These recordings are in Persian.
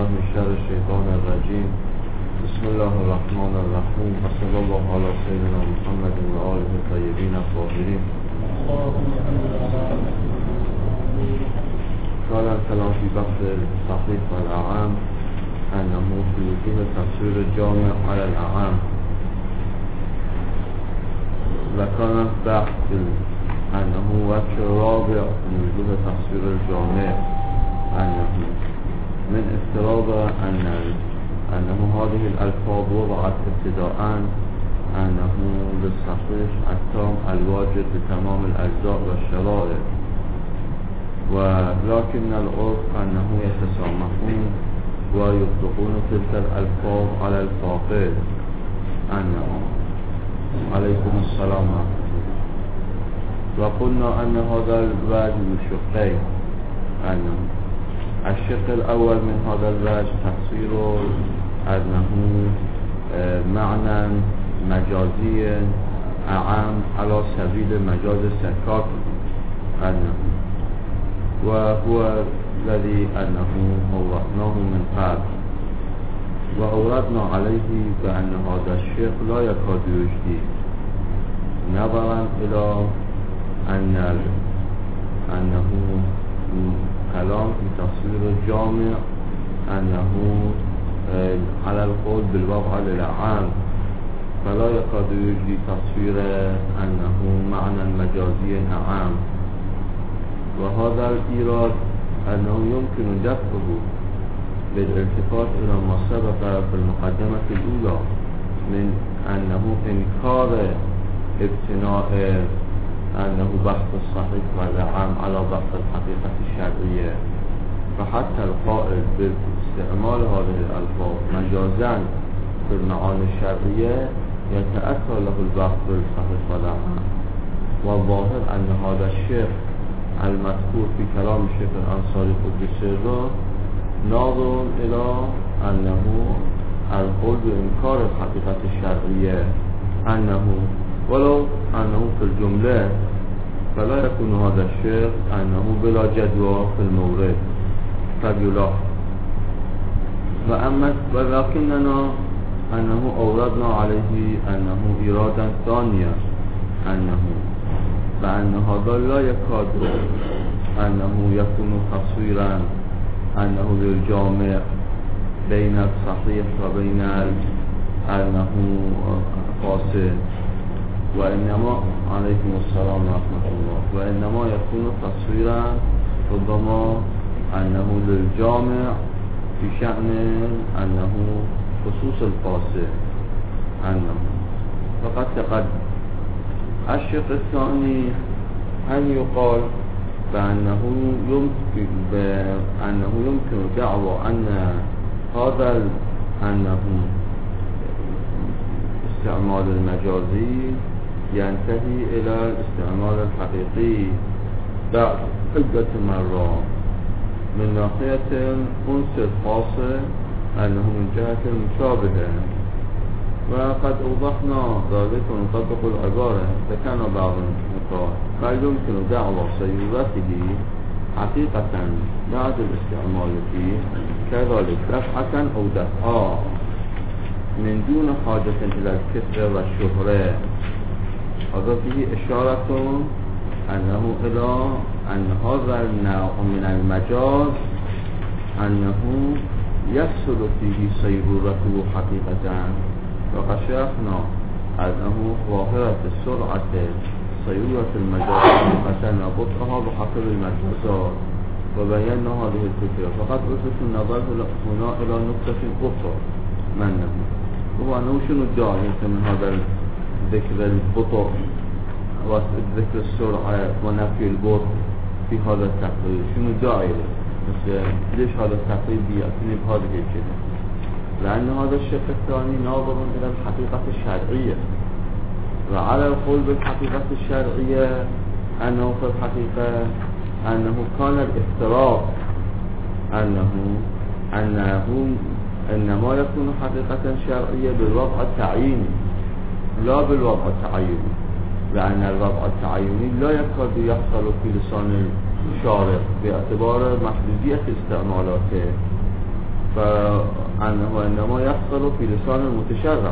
بالله من شر الشيطان الرجيم. بسم الله الرحمن الرحيم. وصلى الله على سيدنا محمد وآله الطيبين الطاهرين. قال الكلام في بحث الصحيح والأعام أنه في وجوه تفسير الجامع على الأعام، وكان بحث أنه وجه رابع من وجوه تفسير الجامع أنه من افتراض أنه هذه الألفاظ وضعت ابتداء أنه للصحيح التام الواجب بتمام الأجزاء والشرائع، ولكن العرف أنه يتسامحون ويطلقون تلك الألفاظ على الفاقد. أنه عليكم السلام ورحمة الله. وقلنا أن هذا الوجه شقين، أنه الشق الأول من هذا الوجه تفسير أنه معنى مجازي أعام على سبيل مجاز السكاك، أنه وهو الذي أنه أوردناه من قبل، وأوردنا عليه بأن هذا الشق لا يكاد يجدي، نظرا إلى أنه كلام في تفسير الجامع أنه على القول بالوضع للأعام، فلا يكاد يجدي تصوير أنه معنى مجازي أعام. وهذا الإيراد أنه يمكن دفعه بالالتفات إلى ما سبق في المقدمة الأولى من أنه إنكار ابتناء أنه بحث الصحيح والأعام على بحث الحقيقة الشرعية، فحتى القائل باستعمال هذه الألفاظ مجازا في المعاني الشرعية يتأثر له البحث بالصحيح والأعام. والظاهر أن هذا الشيخ المذكور في كلام الشيخ الأنصاري قدس سره ناظر إلى أنه القول بإنكار الحقيقة الشرعية، أنه ولو أنه في الجملة فلا يكون هذا الشيخ أنه بلا جدوى في المورد قد يلاحظ. ولكننا أنه أوردنا عليه أنه إرادا ثانية، أنه بأن هذا لا يكاد أنه يكون تصويرا أنه للجامع بين الصحيح وبين أنه فاسد، وإنما عليكم السلام ورحمة الله، وإنما يكون تصويرا ربما أنه للجامع في شأن أنه خصوص الفاسد، أنه فقد تقدم. الشق الثاني أن يقال بأنه يمكن دعوى أن هذا أنه استعمال المجازي ينتهي إلى الاستعمال الحقيقي بعد عدة مرات من ناحية الأنس الخاصة أنه من جهة المشابهة، وقد أوضحنا ذلك ونطبق العبارة فكان بعض النقاط، فيمكن دعوى سيرته حقيقة بعد الاستعمال فيه كذلك دفعة أو دفعا من دون حاجة إلى الكثرة والشهرة. هذا فيه إشارة أنه إلى أن هذا النوع من المجاز أنه يحصل فيه سيرورته حقيقة، وقد شرحنا أنه ظاهرة السرعة سيرورة المجاز حقيقة نبطها بحسب المجازات، وبينا هذه الفكرة. فقد أسس النظر هنا إلى نقطة أخرى منه، هو أنه شنو الداعي من هذا ذكر البطء وذكر السرعة ونفي البطء في هذا التقرير؟ شنو الداعي له؟ ليش هذا التقرير بيأتيني بهذه الكلمة؟ لأن هذا الشق الثاني ناظر إلى الحقيقة الشرعية، وعلى القول بالحقيقة الشرعية أنه في الحقيقة أنه كان الافتراض أنه إنما يكون حقيقة شرعية بالوضع التعييني لا بالوضع التعيني، لأن الوضع التعيني لا يكاد يحصل في لسان الشارع باعتبار محدودية استعمالاته. فأنه إنما يحصل في لسان المتشرع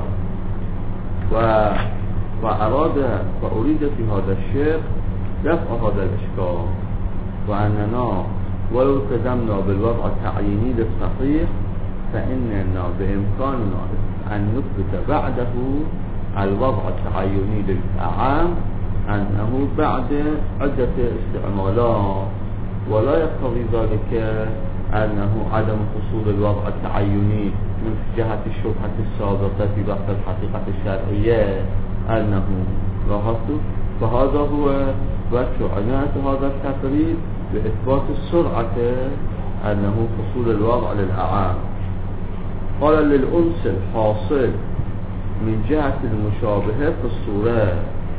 وأريد في هذا الشيخ دفع هذا الإشكال، وأننا ولو التزمنا بالوضع التعييني للصحيح فإننا بإمكاننا أن نثبت بعده الوضع التعييني للأعام أنه بعد عدة استعمالات، ولا يقتضي ذلك أنه عدم حصول الوضع التعيني من جهة الشبهة السابقة في بحث الحقيقة الشرعية أنه لاحظت. فهذا هو وجه عناية هذا التقريب بإثبات السرعة أنه حصول الوضع للأعام. قال للأنس الحاصل من جهة المشابهة في الصورة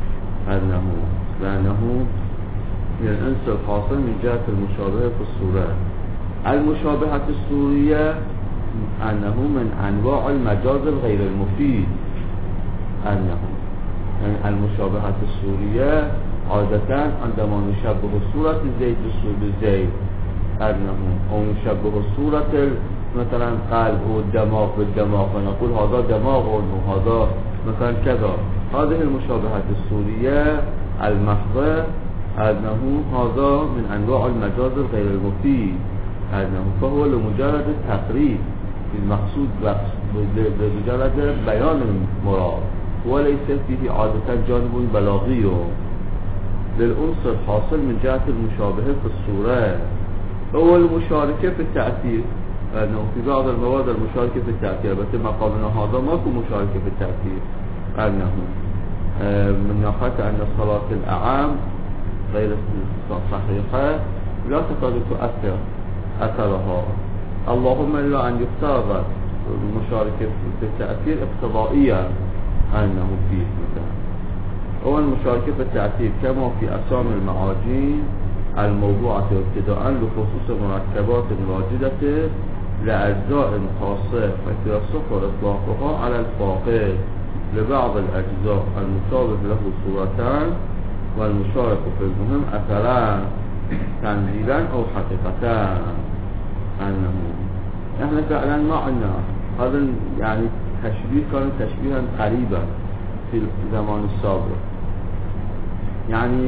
لأنه للأنس الحاصل من جهة المشابهة في الصورة. المشابهة الصورية أنه من أنواع المجاز الغير المفيد، أنه يعني المشابهة الصورية عادة عندما نشبه صورة زيد بصورة زيد أو نشبه صورة مثلا قلب والدماغ بالدماغ فنقول هذا دماغ وهذا مثلا كذا. هذه المشابهة الصورية المحضة أنه هذا من أنواع المجاز الغير المفيد، فهو لمجرد التقريب المقصود بمجرد بيان المراد وليس فيه عادة جانب بلاغي. للأنس الحاصل من جهة المشابهة في الصورة هو المشاركة في التأثير، لأنه في بعض المواد المشاركة في التأثير، بس ما قابلنا هذا ماكو مشاركة في التأثير، أنه من ناحية أن صلاة الأعام غير صحيحة لا تكاد تؤثر أثرها، اللهم إلا أن يفترض المشاركة في التأثير اقتضائيا أنه فيه مثلا. هو المشاركة في التأثير كما في أسامي المعاجين الموضوعة ابتداء لخصوص مركبات واجدة لأجزاء خاصة فيصح إطلاقها على الفاقد لبعض الأجزاء المشابه له صورتان والمشارك في المهم أثران تنزيلا أو حقيقتان. أنه نحن فعلا ما عندنا هذا يعني تشبيه كان تشبيها قريبا في الزمان السابق، يعني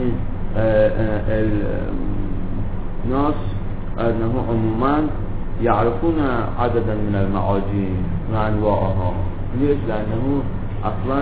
الناس أنه عموما يعرفون عددا من المعاجين وأنواعها. ليش؟ لأنه أصلا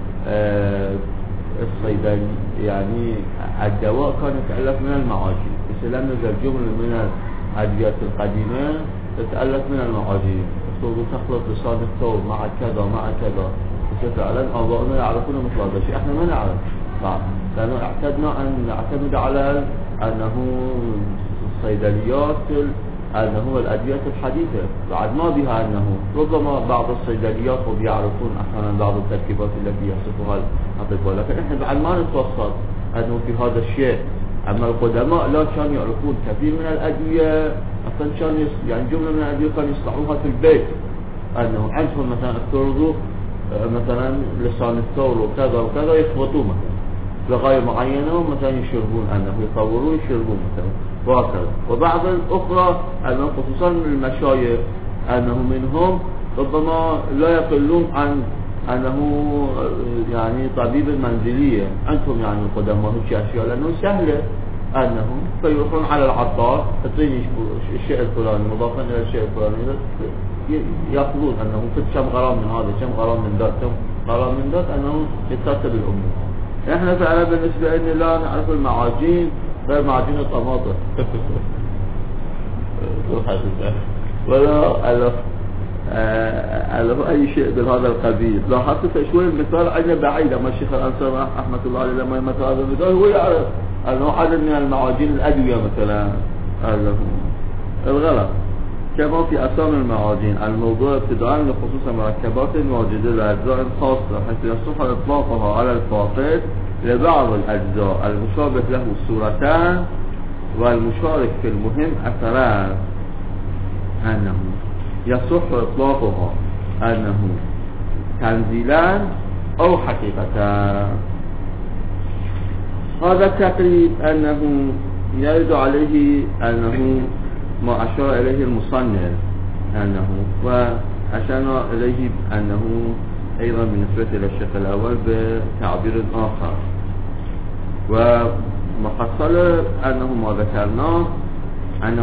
الصيدلي يعني الدواء كان يتألف من المعاجين، بس لم يوجد جملة من الأدوية القديمة تتألف من المعاجين، تخلط لسان الثور مع كذا مع كذا، بس فعلا آباؤنا يعرفون مثل هذا الشيء، احنا ما نعرف لأنه اعتدنا أن نعتمد على أنه الصيدليات أنه الأدوية الحديثة بعد ما بها أنه ربما بعض الصيدليات يعرفون أحيانا بعض التركيبات التي يصفها الأطباء، لكن احنا بعد ما نتوصل أنه في هذا الشيء. أما القدماء لا كانوا يعرفون كثير من الأدوية، أصلا كان يعني جملة من الأدوية كانوا يصنعوها في البيت، أنه عندهم مثلا افترضوا مثلا لسان الثور وكذا وكذا يخبطوه مثلا لغاية معينة ومثلا يشربون، أنه يطورون يشربون مثلا وهكذا. وبعض الأخرى أنه خصوصا المشايخ أنه منهم ربما لا يقلون عن أنه يعني طبيب المنزلية، عندهم يعني القدماء هيك أشياء لأنه سهلة أنه فيروحون على العطار يعطيني الشيء الفلاني مضافا إلى الشيء الفلاني يأخذون أنه كم غرام من هذا كم غرام من ذات كم غرام من ذات أنه يترتب الأمور. إحنا فعلا بالنسبة لنا لا نعرف المعاجين غير معاجين الطماطم ولا ألف أي شيء بهذا القبيل. لاحظت شوي المثال عندنا بعيد، أما الشيخ الأنصار رحمة الله عليه لما يمثل هذا المثال هو يعرف أنه عدد من المعاجين الأدوية مثلا الغلط كما في أسامي المعاجين الموضوع ابتداء لخصوص مركبات واجدة لأجزاء خاصة حيث يصح إطلاقها على الفاقد لبعض الأجزاء المشابه له صورتان والمشارك في المهم أثران، أنه يصح إطلاقها أنه تنزيلان أو حقيقتان. هذا التقريب أنه يرد عليه أنه ما أشار إليه المصنف أنه وأشرنا إليه أنه أيضا بالنسبة إلى الشق الأول بتعبير آخر. ومحصل أنه ما ذكرناه أن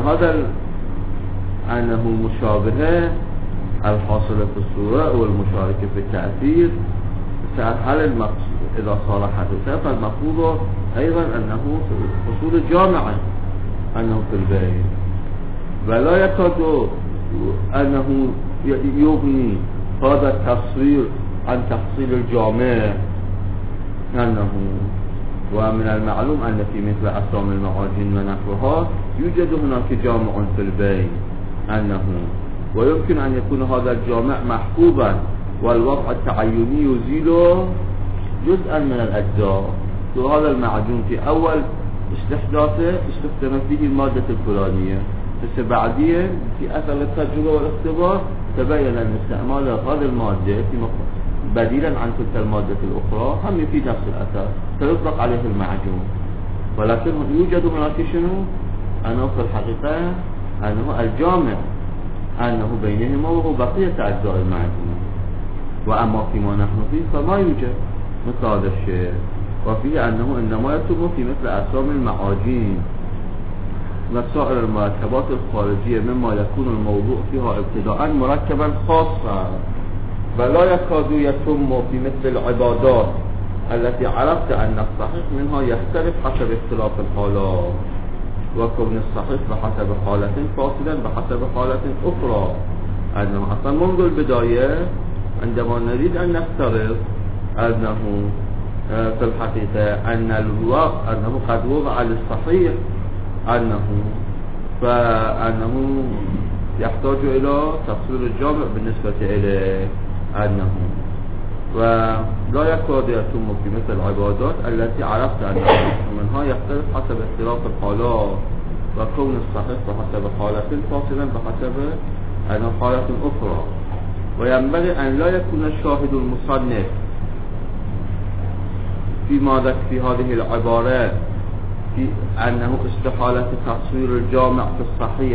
أنه مشابهة الحاصلة في الصورة والمشاركة في التأثير هل إذا صار حدثا فالمفروض أيضا أنه حصول جامعا أنه في البيت، ولا يكاد أنه يغني هذا التصوير عن تحصيل الجامع أنه. ومن المعلوم أن في مثل أسام المعاجين ونحوها يوجد هناك جامع في البين أنه، ويمكن أن يكون هذا الجامع محبوبا والوضع التعيني يزيل جزءا من الأجزاء. وهذا المعجون في أول استحداثه استخدم فيه المادة الفلانية، بس بعدين في أثر التجربة والاختبار تبين أن استعمال هذه المادة بديلا عن تلك المادة الأخرى هم يفيد نفس الأثر فيطلق عليه المعجون. ولكن يوجد هناك شنو؟ أنه في الحقيقة أنه الجامع أنه بينهما وهو بقية أجزاء المعجون. وأما فيما نحن فيه فما يوجد مثل هذا الشيء، وفيه أنه إنما يتم في مثل أسام المعاجين وسائر المركبات الخارجية مما يكون الموضوع فيها ابتداء مركبا خاصا، ولا يكاد يتم في مثل العبادات التي عرفت أن الصحيح منها يختلف حسب اختلاف الحالات، وكون الصحيح بحسب حالة فاصلا بحسب حالة أخرى. أنه أصلا منذ البداية عندما نريد أن نفترض أنه في الحقيقة أنه قد وضع للصحيح فأنه يحتاج إلى تصوير الجامع بالنسبة إليه أنه، ولا يكاد يتم في مثل العبادات التي عرفت أن منها يختلف حسب اختلاف الحالات، وكون الصحيح بحسب حالة فاصلا بحسب حالة أخرى. وينبغي أن لا يكون الشاهد المصنف في هذه العبارات في أنه استحالة تصوير الجامع في الصحيح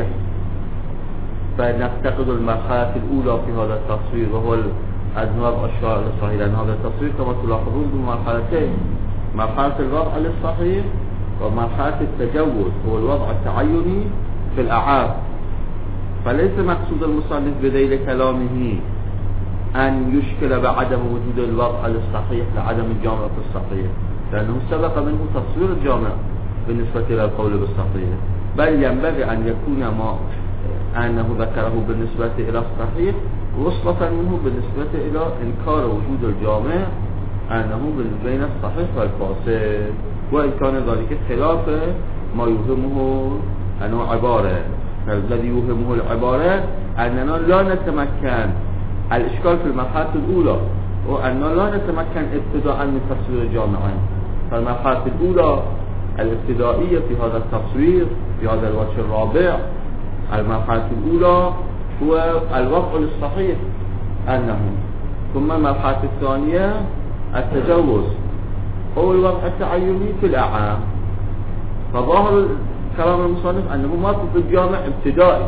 فنفتقد المرحلة الأولى في هذا التصوير وهو الأذناب الشائع للصحيح، لأن هذا التصوير كما تلاحظون بمرحلتين، مرحلة الوضع للصحيح ومرحلة التجوز هو الوضع التعيني في الأعاب. فليس مقصود المصنف بذيل كلامه أن يشكل بعدم وجود الوضع للصحيح لعدم الجامع في الصحيح، لأنه سبق منه تصوير الجامع بالنسبة إلى القول بالصحيح، بل ينبغي أن يكون ما أنه ذكره بالنسبة إلى الصحيح وصلة منه بالنسبة إلى إنكار وجود الجامع أنه بين الصحيح والفاسد، وإن كان ذلك خلاف ما يوهمه أنه عبارة. فالذي يوهمه العبارة أننا لا نتمكن، الإشكال في المرحلة الأولى وأننا لا نتمكن ابتداء من تصوير الجامعين. فالمرحلة الأولى الابتدائية في هذا التصوير في هذا الوجه الرابع، المرحلة الأولى هو الوضع للصحيح أنه، ثم المرحلة الثانية التجوز هو الوضع التعيني في الأعام. فظاهر كلام المصنف أنه ما في الجامع ابتدائي،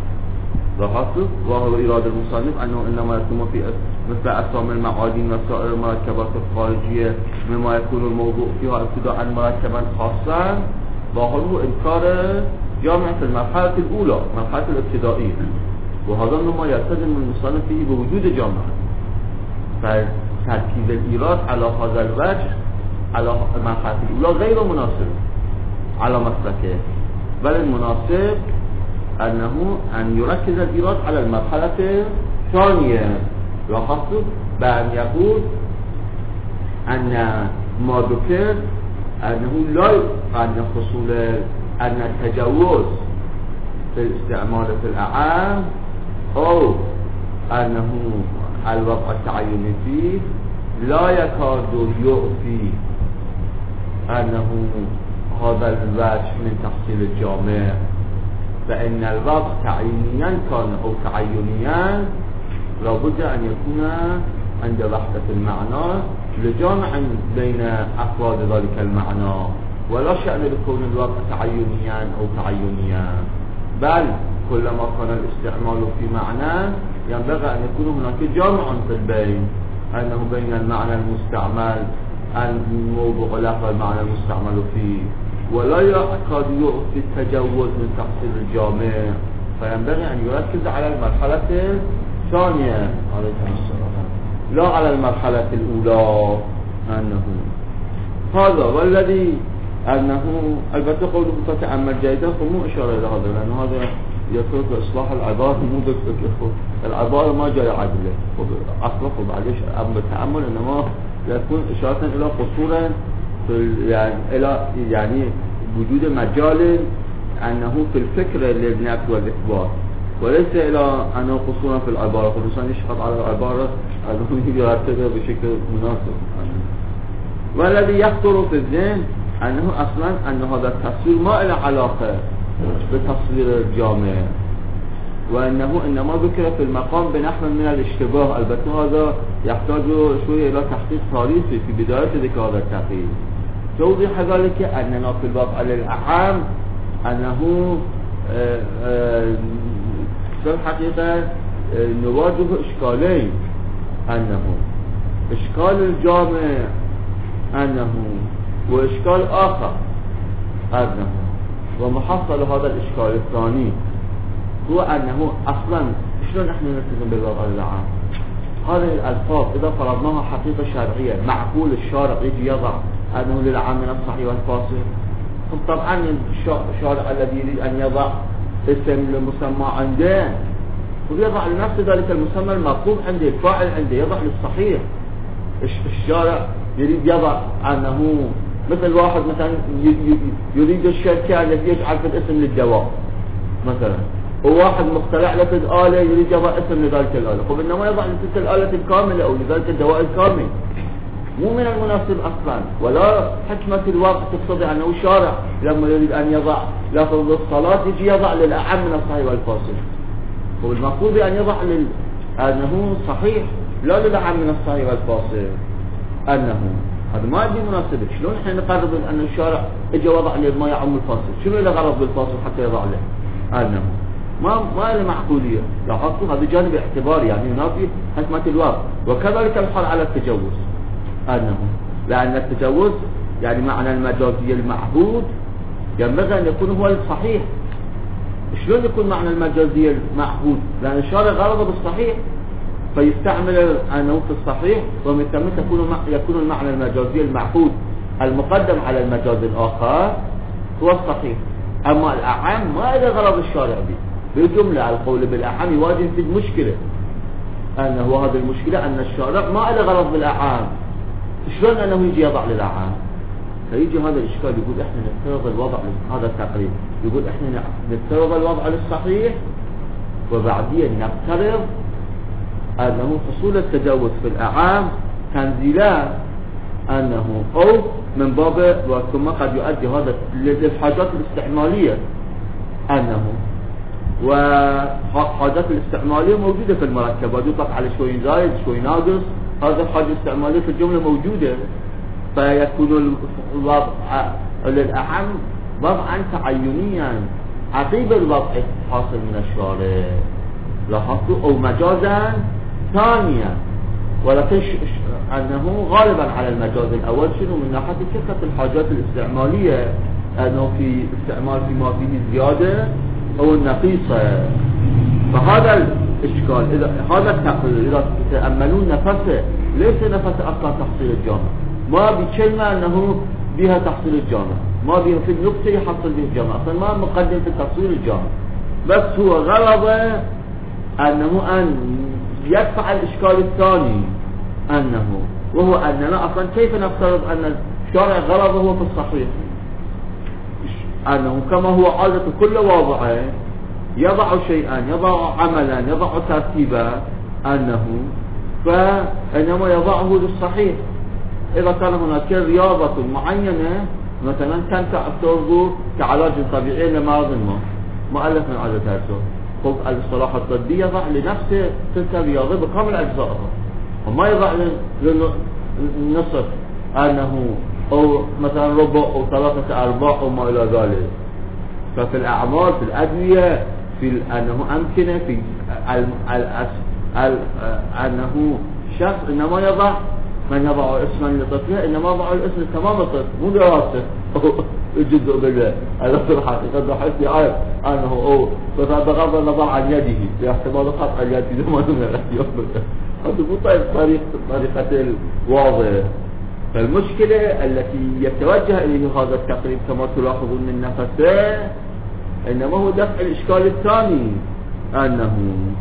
ظاهر إرادة المصنف أنه إنما يتم في مثل أسام المعادن وسائر المركبات الخارجية مما يكون الموضوع فيها ابتداء مركبا خاصا، ظاهره إنكار جامع في المرحلة الأولى مرحلة الابتدائية، وهذا مما يلتزم المصنف فيه بوجود جامع. فتركيز الإيراد على هذا الوجه على المرحلة الأولى غير مناسب على مسلكه، بل المناسب أنه أن يركز الإيراد على المرحلة الثانية، وخاصة بأن يقول أن ما ذكر أنه لا أن حصول أن التجاوز في الاستعمال في الأعام أو أنه الوضع التعيني فيه لا يكاد يعفي أنه هذا الوجه من تحصيل الجامع، فإن الوضع تعيينيا كان أو تعينيا لابد أن يكون عند وحدة المعنى لجامع بين أفراد ذلك المعنى، ولا شأن لكون الوضع تعينيا أو تعينيا، بل كلما كان الاستعمال في معنى ينبغي أن يكون هناك جمع في البين، أنه بين المعنى المستعمل الموضوع له والمعنى المستعمل فيه، ولا يعقد في التجوز من تحصيل الجامع، فينبغي أن يركز على المرحلة الثانية لا على المرحلة الأولى. أنه هذا والذي أنه البته قوله فتأمل جيدا مو إشارة إلى هذا، لأن هذا يترك إصلاح العبارة مو ذكر العبارة ما جاء عدله أصلح وبعدش أمر تأمل، إنما يكون إشارة إلى قصورا في يعني وجود مجال أنه في الفكر للنفي والإثبات، وليس إلى أنه قصورا في العبارة، فالإنسان يشحط على العبارة أنه يرتبها بشكل مناسب. والذي يخطر في الذهن أنه أصلا أن هذا التصوير ما له علاقة بتصوير الجامع، وأنه إنما ذكر في المقام بنحو من الاشتباه. البته هذا يحتاج شوية إلى تحقيق تاريخي في بداية ذكر هذا التحقيق. توضيح ذلك أننا في الواقع الأعام أنه في الحقيقة نواجه إشكالين، أنه إشكال الجامع أنه وإشكال آخر أنه، ومحصل هذا الإشكال الثاني هو أنه أصلا شلون نحن نلتزم بالوضع العام؟ هذه الألفاظ إذا فرضناها حقيقة شرعية معقول الشارع يجي يضع أنه للعام من الصحيح والفاصل؟ طبعا الشارع الذي يريد أن يضع اسم لمسمى عنده ويضع لنفس ذلك المسمى المطلوب عنده، الفاعل عنده يضع للصحيح. الشارع يريد يضع أنه مثل واحد مثلا يريد الشركة التي يجعل في الاسم للدواء مثلا، وواحد مخترع لك الآلة يريد يضع اسم لذلك الآلة، طب إنما يضع لتلك الآلة الكاملة أو لذلك الدواء الكامل، مو من المناسب أصلا. ولا حكمة الوضع تقتضي أنه الشارع لما يريد أن يضع لفظ الصلاة يجي يضع للأعم من الصحيح والفاصل، والمفروض أن يضع أنه صحيح لا للأعم من الصحيح والفاصل. أنه هذا ما يدي مناسبة. شلون احنا نقرب أن الشارع اجى وضع لما يعم الفاصل؟ شنو اللي غرض بالفاصل حتى يضع له؟ أنه ما له معقولية. لاحظتوا هذا جانب اعتباري يعني ينافي حكمة الوضع. وكذلك الحال على التجوز، أنه لأن التجوز يعني معنى المجازي المعهود ينبغي أن يكون هو الصحيح. شلون يكون معنى المجازي المعهود؟ لأن الشارع غرضه بالصحيح فيستعمل أنه في الصحيح، ومن ثم يكون المعنى المجازي المعهود المقدم على المجاز الآخر هو الصحيح. أما الأعم ما إذا غرض الشارع به بالجملة. القول بالأعم يواجه في المشكلة، أنه هذه المشكلة أن الشارع ما إذا غرض بالأعم، شلون أنه يجي يضع للأعم؟ فيجي هذا الإشكال يقول إحنا نفترض الوضع هذا التقريب، يقول إحنا نفترض الوضع للصحيح وبعدين نفترض أنه حصول التجوز في الأعام تنزيلا، أنه أو من باب ثم قد يؤدي هذا للحاجات الاستعمالية، أنه وحاجات الاستعمالية موجودة في المركبات يطلق على شوي زايد شوي ناقص، هذا الحاجة الاستعمالية في الجملة موجودة، فيكون الوضع للأعم وضعا تعينيا عقيب الوضع حاصل من الشارع، لاحظتوا، أو مجازا ثانيا، ولكن أنه غالبا على المجاز الأول شنو من ناحية كثرة الحاجات الاستعمالية، أنه في استعمال فيما فيه زيادة أو النقيصة. فهذا الإشكال هذا التقرير إذا تتأملون نفسه ليس نفس أصلا تحصيل الجامع، ما بكلمة أنه بها تحصيل الجامع، ما بها في النقطة يحصل به الجامع، أصلا ما مقدم في تحصيل الجامع، بس هو غرض أنه أن يدفع الإشكال الثاني، أنه وهو أننا أصلا كيف نفترض أن الشارع غرضه هو في الصحيح، أنه كما هو عادة كل واضع يضع شيئا، يضع عملا، يضع ترتيبا، أنه فإنما يضعه للصحيح. إذا كان هناك رياضة معينة مثلا تنفع التربو كعلاج طبيعي لمرض ما ألف من عادة هذا، خب الصلاح الطبي يضع لنفسه تلك الرياضة بكامل أجزائها، وما يضع للنصف أنه أو مثلا ربع أو 3/4 أو ما إلى ذلك. ففي الأعمال في الأدوية أنه أمكن في أنه شخص إنما يضع من يضع اسما لطفله إنما يضع الاسم تمام الطفل مو دراسة الجزء بالله هذا في الحقيقة بحيث يعرف أنه بغض النظر عن يده باحتمال قطع اليد زمان من الأيام هذا مو طريقة الواضح. فالمشكلة التي يتوجه إليه هذا التقريب كما تلاحظون من نفسه إنما هو دفع الإشكال الثاني أنه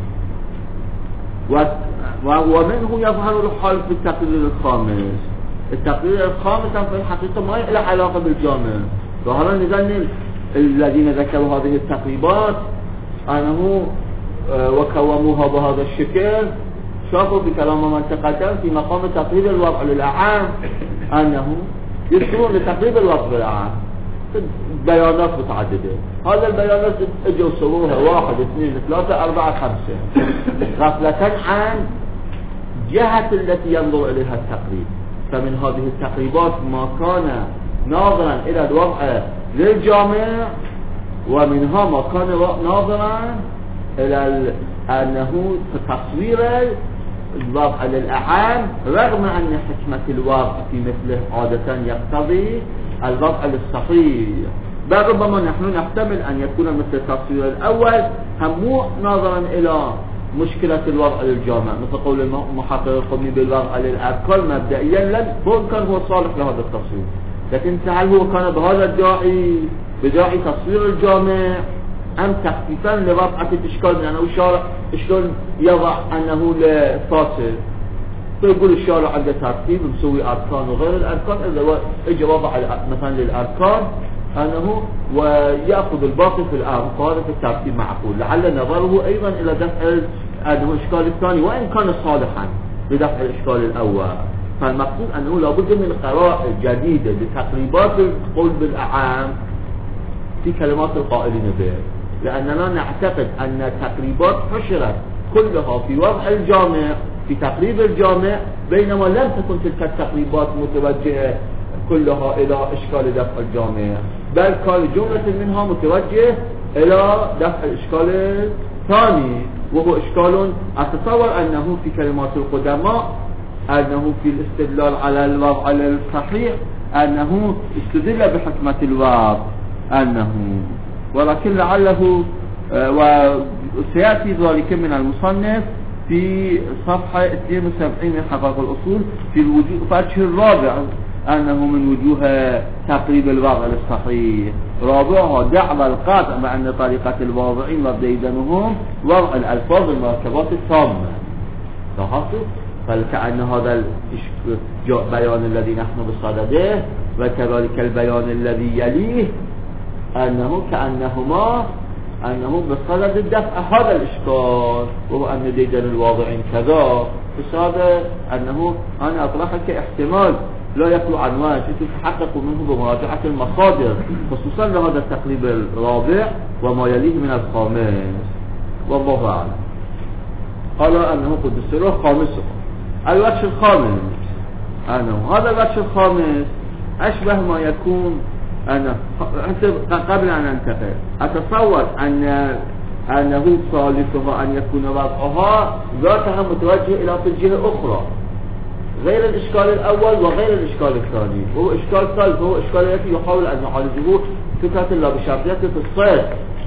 ومنه يظهر الحال في التقرير الخامس. التقرير الخامس في الحقيقة ما له علاقة بالجامع. ظهر نظن الذين ذكروا هذه التقريبات أنه وكوموها بهذا الشكل شافوا بكلام من تقدم في مقام تقريب الوضع للأعام أنه يذكرون لتقريب الوضع للأعام بيانات متعددة. هذا البيانات اجوا صوروها 1 2 3 4 5 غفلة عن جهة التي ينظر إليها التقريب. فمن هذه التقريبات ما كان ناظرا إلى الوضع للجامع ومنها ما كان ناظرا إلى أنه تصوير الوضع للأعام رغم أن حكمة الوضع في مثله عادة يقتضي الوضع للصحيح. بل ربما نحن نحتمل أن يكون مثل التصوير الأول هم مو ناظرا إلى مشكلة الوضع للجامع مثل قول المحقق القومي بالوضع للأركان مبدئيا لم كان هو صالح لهذا التصوير. لكن هل هو كان بهذا الداعي بداعي تصوير الجامع أم تخفيفا لوضعة الإشكال من أنه الشارع شلون يضع أنه لفاصل فيقول الشارع عنده ترتيب مسوي أركان وغير الأركان إذا اجى وضع مثلا للأركان أنه ويأخذ الباقي في الأركان في الترتيب معقول. لعل نظره أيضا إلى دفع أنه الإشكال الثاني وإن كان صالحا لدفع الإشكال الأول. فالمقصود أنه لابد من قراءة جديدة لتقريبات القول بالأعام في كلمات القائلين به. لأننا نعتقد أن التقريبات حشرت كلها في وضع الجامع في تقريب الجامع بينما لم تكن تلك التقريبات متوجهة كلها إلى إشكال دفع الجامع بل كان جملة منها متوجه إلى دفع الإشكال الثاني وهو إشكال أتصور أنه في كلمات القدماء أنه في الاستدلال على الوضع الصحيح أنه استدل بحكمة الوضع أنه ولكن لعله وسيأتي ذلك من المصنف في صفحة 72 من حقائق الأصول في الوجه الرابع أنه من وجوه تقريب الوضع الصحيح رابعها دعوى القطع بأن طريقة الواضعين وبديدنهم وضع الألفاظ المركبات التامة. لاحظتوا؟ فكأن هذا البيان الذي نحن بصدده وكذلك البيان الذي يليه أنه كأنهما أنه بصدد الدفع هذا الإشكال وهو أن ديدن الواضعين كذا بصدد أنه أنا أطرحك احتمال لا يخلو عن وجه تتحقق منه بمراجعة المصادر خصوصا لهذا التقريب الرابع وما يليه من الخامس والله أعلم. قال أنه قد السروح خامسه الوجه الخامس أنه هذا الوجه الخامس أشبه ما يكون أنا قبل أن أنتقل أتصور أنه ثالثها أن يكون وضعها ذاتها متوجه إلى جهة أخرى غير الإشكال الأول وغير الإشكال الثاني وهو إشكال ثالث وهو إشكال التي يحاول أن يعالجه فكرة الله بشرطية الصيد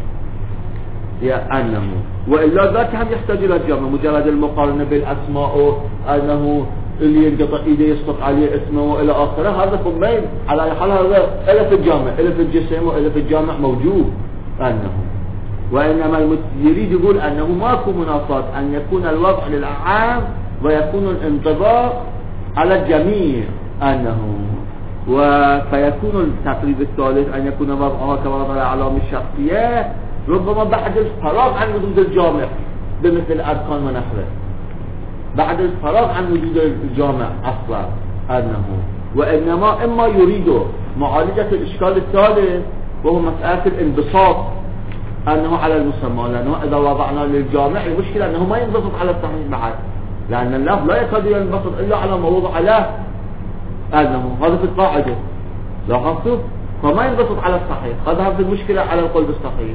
أنه وإلا ذاتها يحتاج إلى الجمع مجرد المقارنة بالأسماء أنه اللي ينقطع إيده يسقط عليه اسمه وإلى آخره هذا كمين على حال هذا إلا في الجامع إلا في الجسم وإلا في الجامع موجود أنه وإنما يريد يقول أنه ماكو مناصات أن يكون الوضع للأعام ويكون الانطباق على الجميع أنه فيكون التقريب الثالث أن يكون وضعها كوضع الأعلام الشخصية ربما بعد الفراغ عن وجود الجامع بمثل أركان ونحوه بعد الفراغ عن وجود الجامع أصلا أنه وإنما إما يريد معالجة الإشكال الثالث وهو مسألة الانبساط أنه على المسمى لأنه إذا وضعنا للجامع المشكلة أنه ما ينبسط على الصحيح بعد لأن اللفظ لا يكاد ينبسط إلا على ما وضع له أنه هذا في القاعدة لاحظتوا فما ينبسط على الصحيح هذا في المشكلة على القول بالصحيح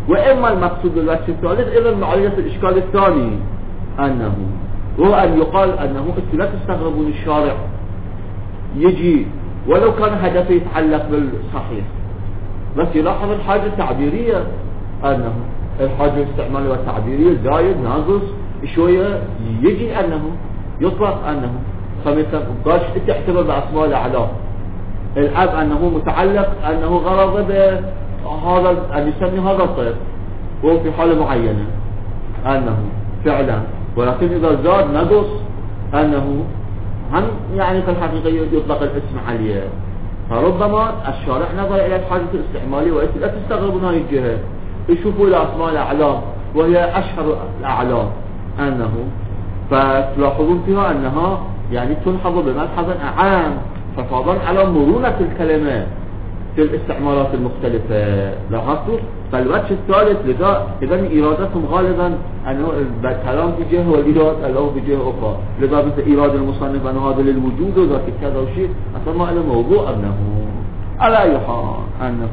وإما المقصود بالوجه الثالث إذا معالجة الإشكال الثاني أنه وهو أن يقال أنه لا تستغربون الشارع يجي ولو كان هدفه يتعلق بالصحيح بس يلاحظ الحاجة التعبيرية أنه الحاجة الاستعمالية والتعبيرية زايد ناقص شوية يجي أنه يطلق أنه فمثلا قاش تعتبر بأسماء الأعلام الأب أنه متعلق أنه غرض بهذا أن يسمي هذا الطير وهو في حالة معينة أنه فعلا ولكن إذا زاد نقص أنه هم يعني في الحقيقة يطلق الاسم عليه فربما الشارع نظر إلى الحاجة الاستعمالية وقالت لا تستغربون هذه الجهة يشوفوا الأسماء الأعلام وهي أشهر الأعلام أنه فتلاحظون فيها أنها يعني تنحظ بملحظ عام ففضلا على مرونة الكلمات في الاستعمالات المختلفة لاحظتوا فالوجه الثالث لذا إذن إرادتهم غالبا أنه الكلام بجهة والإراد له بجهة أخرى لذا مثل إرادة المصنف أنه هذا للوجود وذاك كذا وشيء أصلا ما له موضوع أنه على أي حال أنه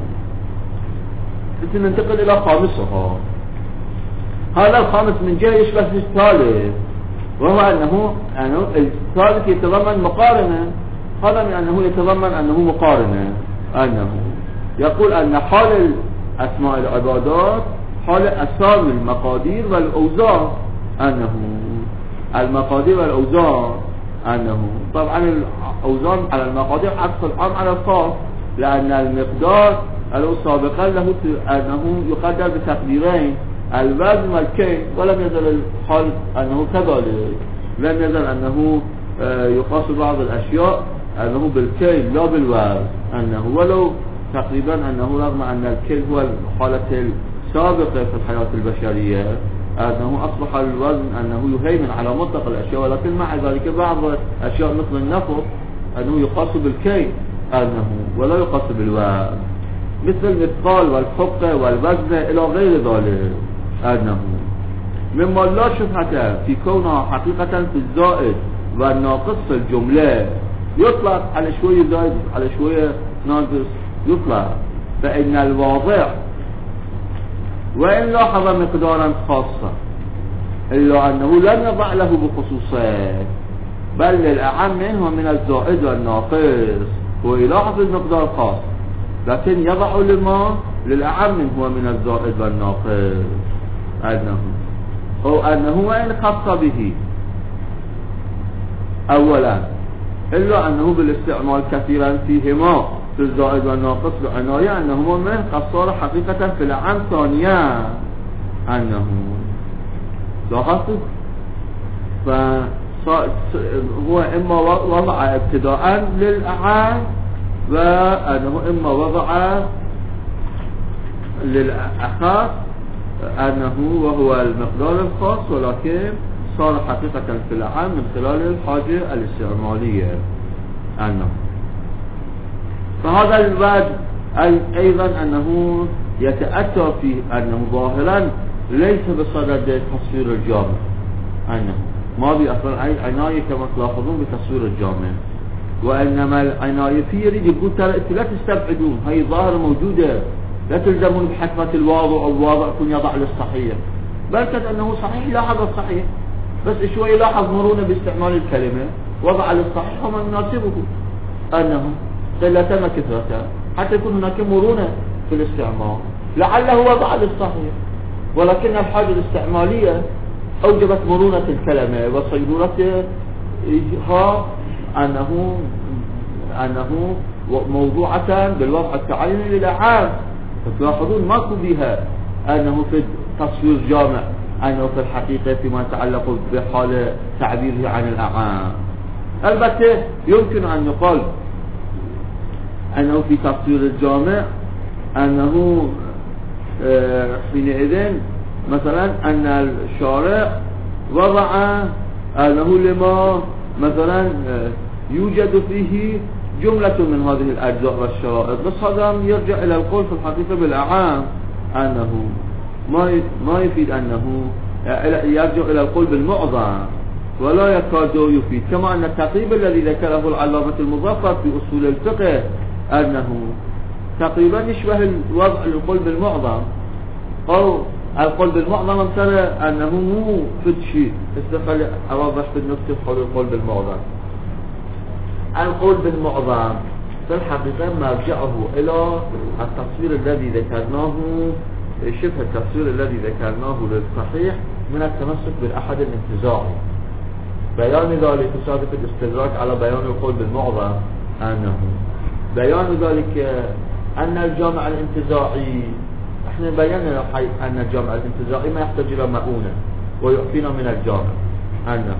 ننتقل إلى خامسها هذا الخامس من جهة يشبه الثالث وهو أنه الثالث يتضمن مقارنة هذا من أنه يتضمن أنه مقارنة أنه يقول أن حال أسماء العبادات حال أسامي المقادير والأوزان أنه المقادير والأوزان أنه طبعا الأوزان على المقادير عكس العام على الخاص لأن المقدار سابقا له أنه يقدر بتقديرين الوزن والكيل ولم يزل الحال أنه كذلك لم يزل أنه يقاس بعض الأشياء أنه بالكيل لا بالوزن أنه ولو تقريبا أنه رغم أن الكيل هو الحالة السابقة في الحياة البشرية أنه أصبح الوزن أنه يهيمن على مطلق الأشياء ولكن مع ذلك بعض الأشياء مثل النفط أنه يقاس بالكيل أنه ولا يقاس بالوزن مثل المثقال والحقة والوزن إلى غير ذلك أنه مما لا شبهة في كونها حقيقة في الزائد والناقص في الجملة يطلق على شوية زائد على شوية ناقص يطلق فإن الواضع وإن لاحظ مقدارا خاصا إلا أنه لم يضع له بخصوصات بل للأعم منه من الزائد والناقص ويلاحظ المقدار خاص لكن يضع لما للأعم هو من الزائد والناقص أنه وإن خص به أولا إلا أنه بالاستعمال كثيرا فيهما في الزائد والناقص بعناية أنهما من قصار حقيقة في الأعم ثانيا أنه لاحظت فهو إما وضع ابتداء للأعم وأنه إما وضع للأخص أنه وهو المقدار الخاص ولكن صار حقيقة في العام من خلال الحاجة الاستعمالية أنه فهذا الوجه أيضا أنه يتأتى في أنه ظاهرا ليس بصدد تصوير الجامع أنه ما بي أصلا أي عناية كما تلاحظون بتصوير الجامع وإنما العناية فيه يريد يقول ترى لا تستبعدون هي ظاهرة موجودة لا تلزمون بحكمة الواضع أو الواضع يكون يضع للصحيح بل كد أنه صحيح لاحظ الصحيح بس شوي لاحظ مرونة باستعمال الكلمة وضع للصحيح وما يناسبه أنه قلة ما كثرته حتى يكون هناك مرونة في الاستعمال لعله وضع للصحيح ولكن الحاجة الاستعمالية أوجبت مرونة الكلمة وصيرورتها أنه موضوعة بالوضع التعيني للأعام فتلاحظون ماكو بها أنه في تصوير جامع أنه في الحقيقة فيما يتعلق بحال تعبيره عن الأعام البته يمكن أن يقال أنه في تصوير الجامع أنه حينئذ مثلا أن الشارع وضع أنه لما مثلا يوجد فيه جملة من هذه الأجزاء والشرائط بس هذا يرجع إلى القول في الحقيقة بالأعام أنه ما يفيد أنه يرجع إلى القول بالمعظم ولا يكاد يفيد كما أن التقريب الذي ذكره العلامة المظفر في أصول الفقه أنه تقريبا يشبه الوضع للقول بالمعظم أو القول بالمعظم ترى أنه مو فد شيء استخلي أوضح بالنكتة حول القول بالمعظم. القول بالمعظم في الحقيقة مرجعه إلى التصوير الذي ذكرناه، شبه التصوير الذي ذكرناه للصحيح من التمسك بالأحد الانتزاعي. بيان ذلك يصادف الاستدراك على بيان القول بالمعظم أنه بيان ذلك أن الجامع الانتزاعي، احنا بينا أن الجامع الانتزاعي ما يحتاج إلى مؤونة ويعطينا من الجامع أنه،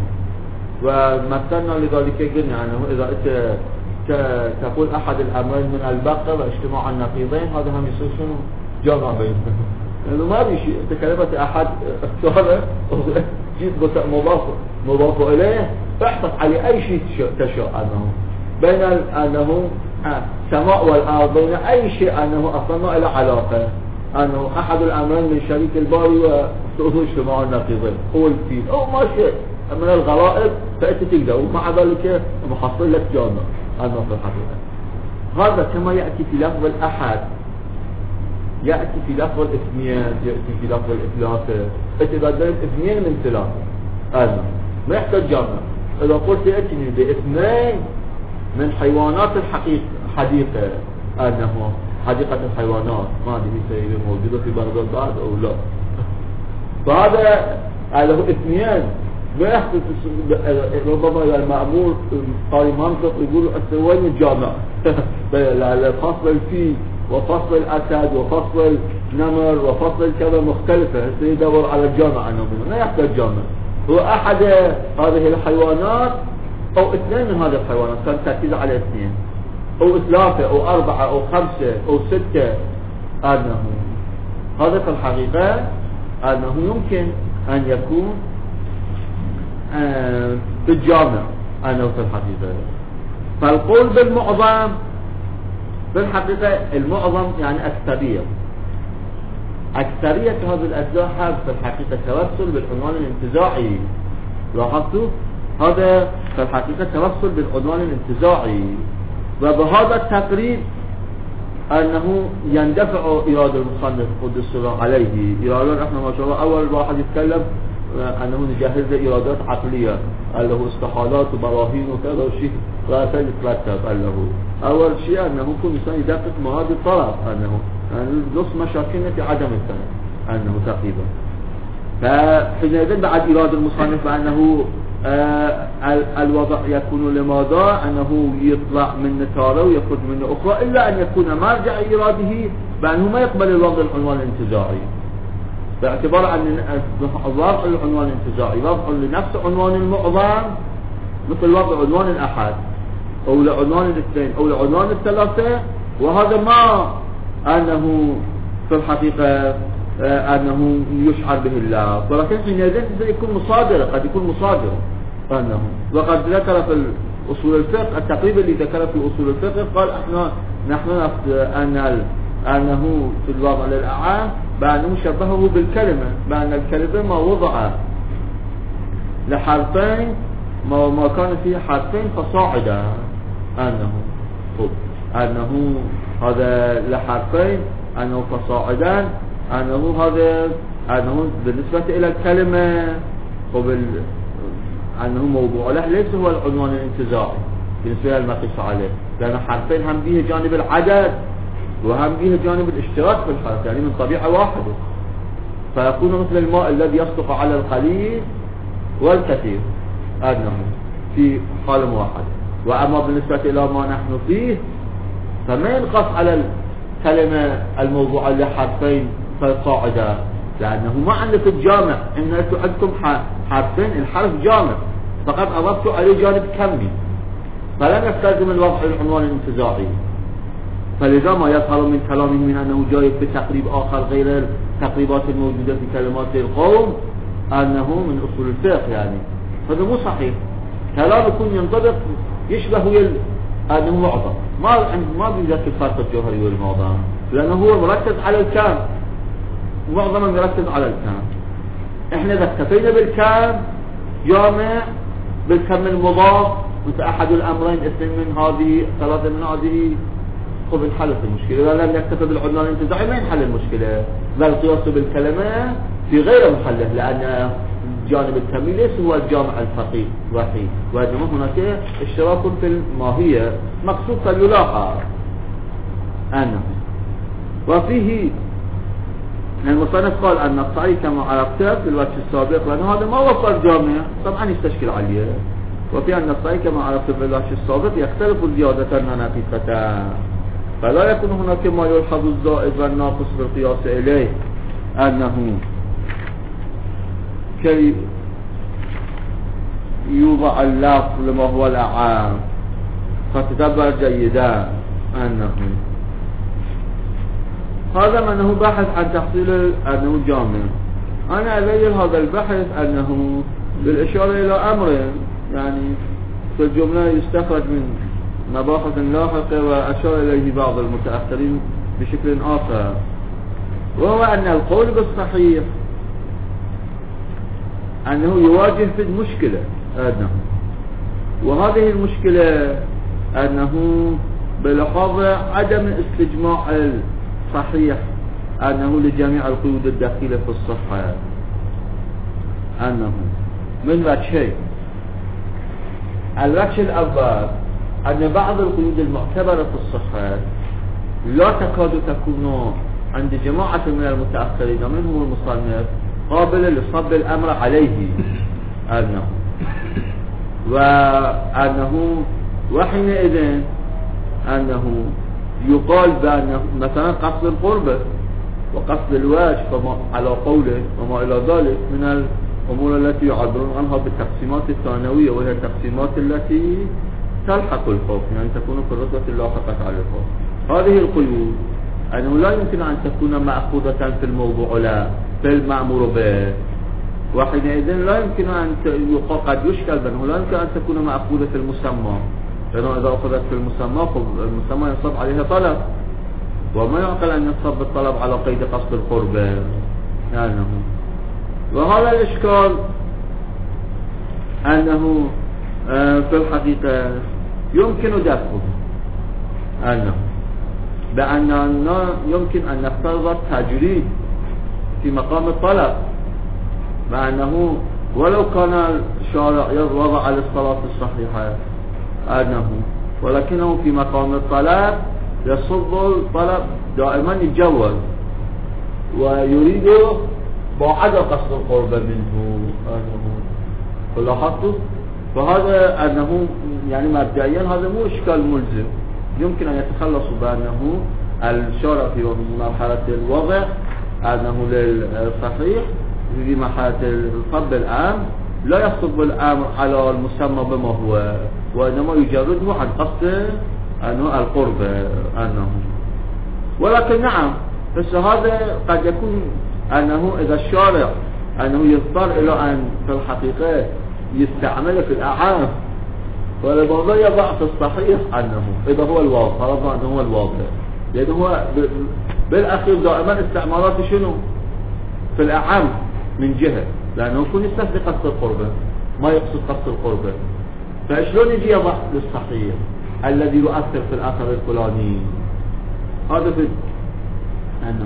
ومثلنا لذلك قلنا أنه إذا أنت تقول أحد الأمرين من البقر واجتماع النقيضين هذا هم يصير شنو؟ جامع بينهم. لأنه ما في شيء، أنت كلمة أحد اختاره جيت مضاف إليه فاحفظ عليه أي شيء تشاء أنه بين أنه سماء والأرض، بين أي شيء أنه أصلا ما له علاقة، أنه أحد الأمرين من شريك الباري واجتماع النقيضين هو الفيل أو ما شيء من الغرائب فأنت تقدر، ومع ذلك محصل لك جامع أنه في الحقيقة. هذا كما يأتي في لفظ الأحد، يأتي في لفظ الاثنين، يأتي في لفظ الإثلاثة. أنت بدلت اثنين من ثلاثة أنه ما يحتاج جامع. إذا قلت يأتيني باثنين من حيوانات حديقة أنه حديقة الحيوانات، ما أدري موجودة في بغداد بعد أو لا، فهذا له اثنين ما يحتاج. ربما المأمور قاري منطق يقول وين الجامع فصل الفيل وفصل الأسد وفصل النمر وفصل كذا مختلفة، يدور على الجامع أنه ما يحتاج جامع. هو أحد هذه الحيوانات أو اثنين من هذه الحيوانات، كان تركيز على اثنين أو ثلاثة أو أربعة أو خمسة أو ستة، أنه هذا في الحقيقة أنه يمكن أن يكون في الجامع أنه في الحقيقة. فالقول بالمعظم في الحقيقة المعظم يعني أكثرية. أكثرية هذه الأسلاحة في الحقيقة توصل بالعنوان الانتزاعي. لاحظتوا هذا في الحقيقة توصل بالعنوان الانتزاعي، وبهذا التقريب أنه يندفع إرادة المصنف قدس الله عليه. إرادة احنا ما شاء الله أول واحد يتكلم أنه نجهز إرادات عقلية، قال له استحالات وبراهين وكذا وشيء رأسا يترتب. قال له أول شيء أنه كل إنسان يدقق مواد الطلب، أنه نص مشاكلنا في عدم السنة أنه تقريبا. فحينئذ بعد إرادة المصنف أنه الوضع يكون لماذا أنه يطلع من نتارة ويخرج من أخرى، إلا أن يكون مرجع إراده بأنه ما يقبل الوضع العنوان الانتزاعي، باعتبار أن وضع العنوان الانتزاعي وضع لنفس عنوان المعظم مثل وضع عنوان الأحد أو لعنوان الاثنين أو لعنوان الثلاثة، وهذا ما أنه في الحقيقة أنه يشعر به الله، ولكن حينئذ يكون مصادرة، قد يكون مصادرة أنه. وقد ذكر في أصول الفقه التقريب اللي ذكر في أصول الفقه قال نحن أنه في الوضع للأعام بأنه شبهه بالكلمة، بأن الكلمة ما وضع لحرفين ما كان فيه حرفين فصاعدا، أنه هذا لحرفين أنه فصاعدا، أنه بالنسبة إلى الكلمة أنه موضوع له ليس هو العنوان الانتزاعي بالنسبة للمقيس عليه، لأن حرفين هم به جانب العدد وهم به جانب الاشتراك في الحرف، يعني من طبيعة واحدة، فيكون مثل الماء الذي يصدق على القليل والكثير أنه في حال واحد. وأما بالنسبة إلى ما نحن فيه فما ينقص على الكلمة الموضوعة لحرفين فصاعدا، لأنه ما عندك الجامع، إن عندكم حرفين الحرف جامع فقد أضفتوا عليه جانب كمي، فلن يستلزم الوضع العنوان الانتزاعي. فلذا ما يظهر من كلامه من أنه جاي بتقريب آخر غير التقريبات الموجودة في كلمات القوم أنه من أصول الفقه، يعني هذا مو صحيح. كلام يكون ينطبق يشبه أنه معظم، ما بيذكر الفرق الجوهري والمعظم، لأنه هو مركز على الكام، معظم مركز على الكام. احنا إذا اكتفينا بالكام جامع بالكم المضاف مثل أحد الأمرين اثنين من هذه ثلاثة من هذه، خب انحلت المشكلة. إذا لم يكتفى بالعنوان الانتزاعي ما ينحل المشكلة. والقياس بالكلمة في غير محله، لأن الجانب التمويل ليس هو الجامع الفقيه وحيد، وإنما هناك اشتراك في الماهية مقصود فليلاحظ أنه وفيه المصنف قال أن النقطعي كما عرفت في الوجه السابق، لأن هذا ما وفر جامع طبعا يستشكل عليه، وفي أن النقطعي كما عرفت في الوجه السابق يختلف زيادة ونقيصة، فلا يكون هناك ما يلحظ الزائد والناقص بالقياس إليه، أنه كي يوضع اللفظ لما هو الأعام، فتدبر جيدا أنه هذا منه بحث عن تحصيل أنه جامع. أنا أبين هذا البحث أنه بالإشارة إلى أمر يعني في الجملة يستخرج من مباحث لاحقة وأشار إليه بعض المتأخرين بشكل آخر، وهو أن القول بالصحيح أنه يواجه في المشكلة أنه، وهذه المشكلة أنه بلحاظ عدم استجماع الصحيح أنه لجميع القيود الداخلة في الصحة، أنه من وجهين. الوجه الأول أن بعض القيود المعتبرة في الصحة لا تكاد تكون عند جماعة من المتأخرين منهم المصنف قابل لصب الأمر عليه، أنه وأنه وحينئذ أنه يقال بأنه مثلا قصد القربة وقصد الوجه فما على قوله وما إلى ذلك من الأمور التي يعبرون عنها بالتقسيمات الثانوية، وهي التقسيمات التي تلحق الحكم، يعني تكون في الرتبة اللاحقة على الحكم. هذه القيود أنه لا يمكن أن تكون مأخوذة في الموضوع لا في المأمور به، وحينئذ لا يمكن أن قد يشكل بأنه لا يمكن أن تكون مأخوذة في المسمى، لأنه إذا أخذت في المسمى المسمى ينصب عليها طلب، وما يعقل أن ينصب الطلب على قيد قصد القربة يعني. وهذا الإشكال أنه في الحقيقة يمكن دفعه، أنه بأننا يمكن أن نفترض التجريد في مقام الطلب، مع أنه ولو كان الشارع وضع للصلاة الصحيحة أنه، ولكنه في مقام الطلب يصب الطلب دائما يتجوز ويريد بعد قصد القربة منه أنه. فلاحظتوا؟ فهذا أنه يعني مبدئيا هذا مو إشكال ملزم، يمكن أن يتخلصوا بأنه الشارع في مرحلة الوضع أنه للصحيح في مرحلة الصب العام لا يصب الأمر على المسمى بما هو، وإنما يجرده عن قصد أنه القربة أنه. ولكن نعم بس هذا قد يكون أنه إذا الشارع أنه يضطر إلى أن في الحقيقة يستعمل في الأعام، ولماذا يضع في الصحيح أنه إذا هو الواضح، فرضنا أنه هو الواضح، لأنه هو بالأخير دائما استعمالات شنو في الأعام من جهة، لأنه يكون يستخدم قصد القربة ما يقصد قصد القربة، فشلون يجي يضع للصحيح الذي يؤثر في الأثر الفلاني؟ هذا في أنه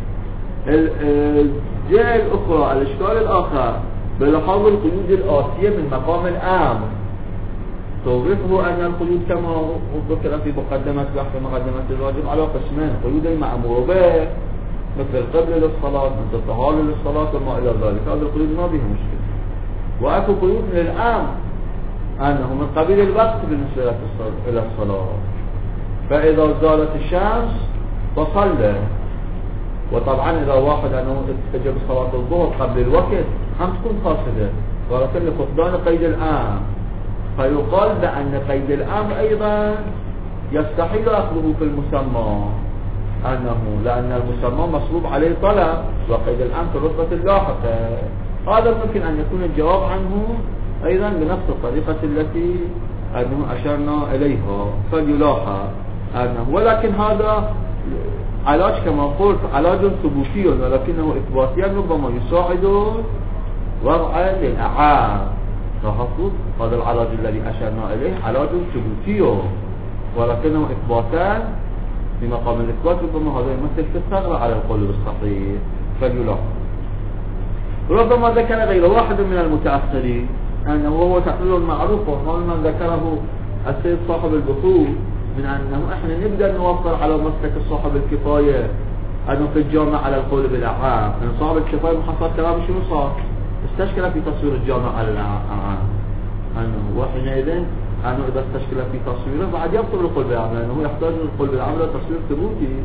الجهة الأخرى. الإشكال الآخر بلحاظ القيود الآتية من مقام الأمر، توضيحه أن القيود كما ذكر في مقدمة مقدمة الواجب على قسمين: قيود المأمور به مثل القبل للصلاة، مثل الطهارة للصلاة وما إلى ذلك، هذه القيود ما بها مشكلة. وأكو قيود للأمر أنه من قبيل الوقت بالنسبة إلى الصلاة، فإذا زالت الشمس فصلى. وطبعا إذا واحد أنه تجب صلاة الظهر قبل الوقت هم تكون فاسدة، ولكن لفقدان قيد الأمر، فيقال بأن قيد الأمر أيضا يستحيل أخذه في المسمى أنه، لأن المسمى مصلوب عليه طلب، وقيد الأمر في الرتبة اللاحقة. هذا ممكن أن يكون الجواب عنه أيضا بنفس الطريقة التي أنه أشرنا إليها، فليلاحظ أنه. ولكن هذا علاج كما قلت علاج ثبوتي، ولكنه إثباتيا ربما يساعد وضعا للأعام. لاحظوا هذا العلاج الذي أشرنا إليه علاج ثبوتي، ولكنه إثباتا في مقام الإثبات ربما هذا يمثل في الثغرة على القول بالصحيح فليلاحظ. ربما ذكر غير واحد من المتأخرين أنه هو تحليل معروف وهو من ذكره السيد صاحب البحوث من أنه إحنا نبدأ نوصل على مسلك صاحب الكفاية أنه في الجامع على القول بالأعام، أن صاحب الكفاية محصل كلام شنو صار؟ استشكل في تصوير الجامع على الأعام، أنه وحينئذ أنه إذا استشكل في تصويره بعد يبطل القول بالأعام لأنه يحتاج القول بالأعام لتصوير ثبوتي.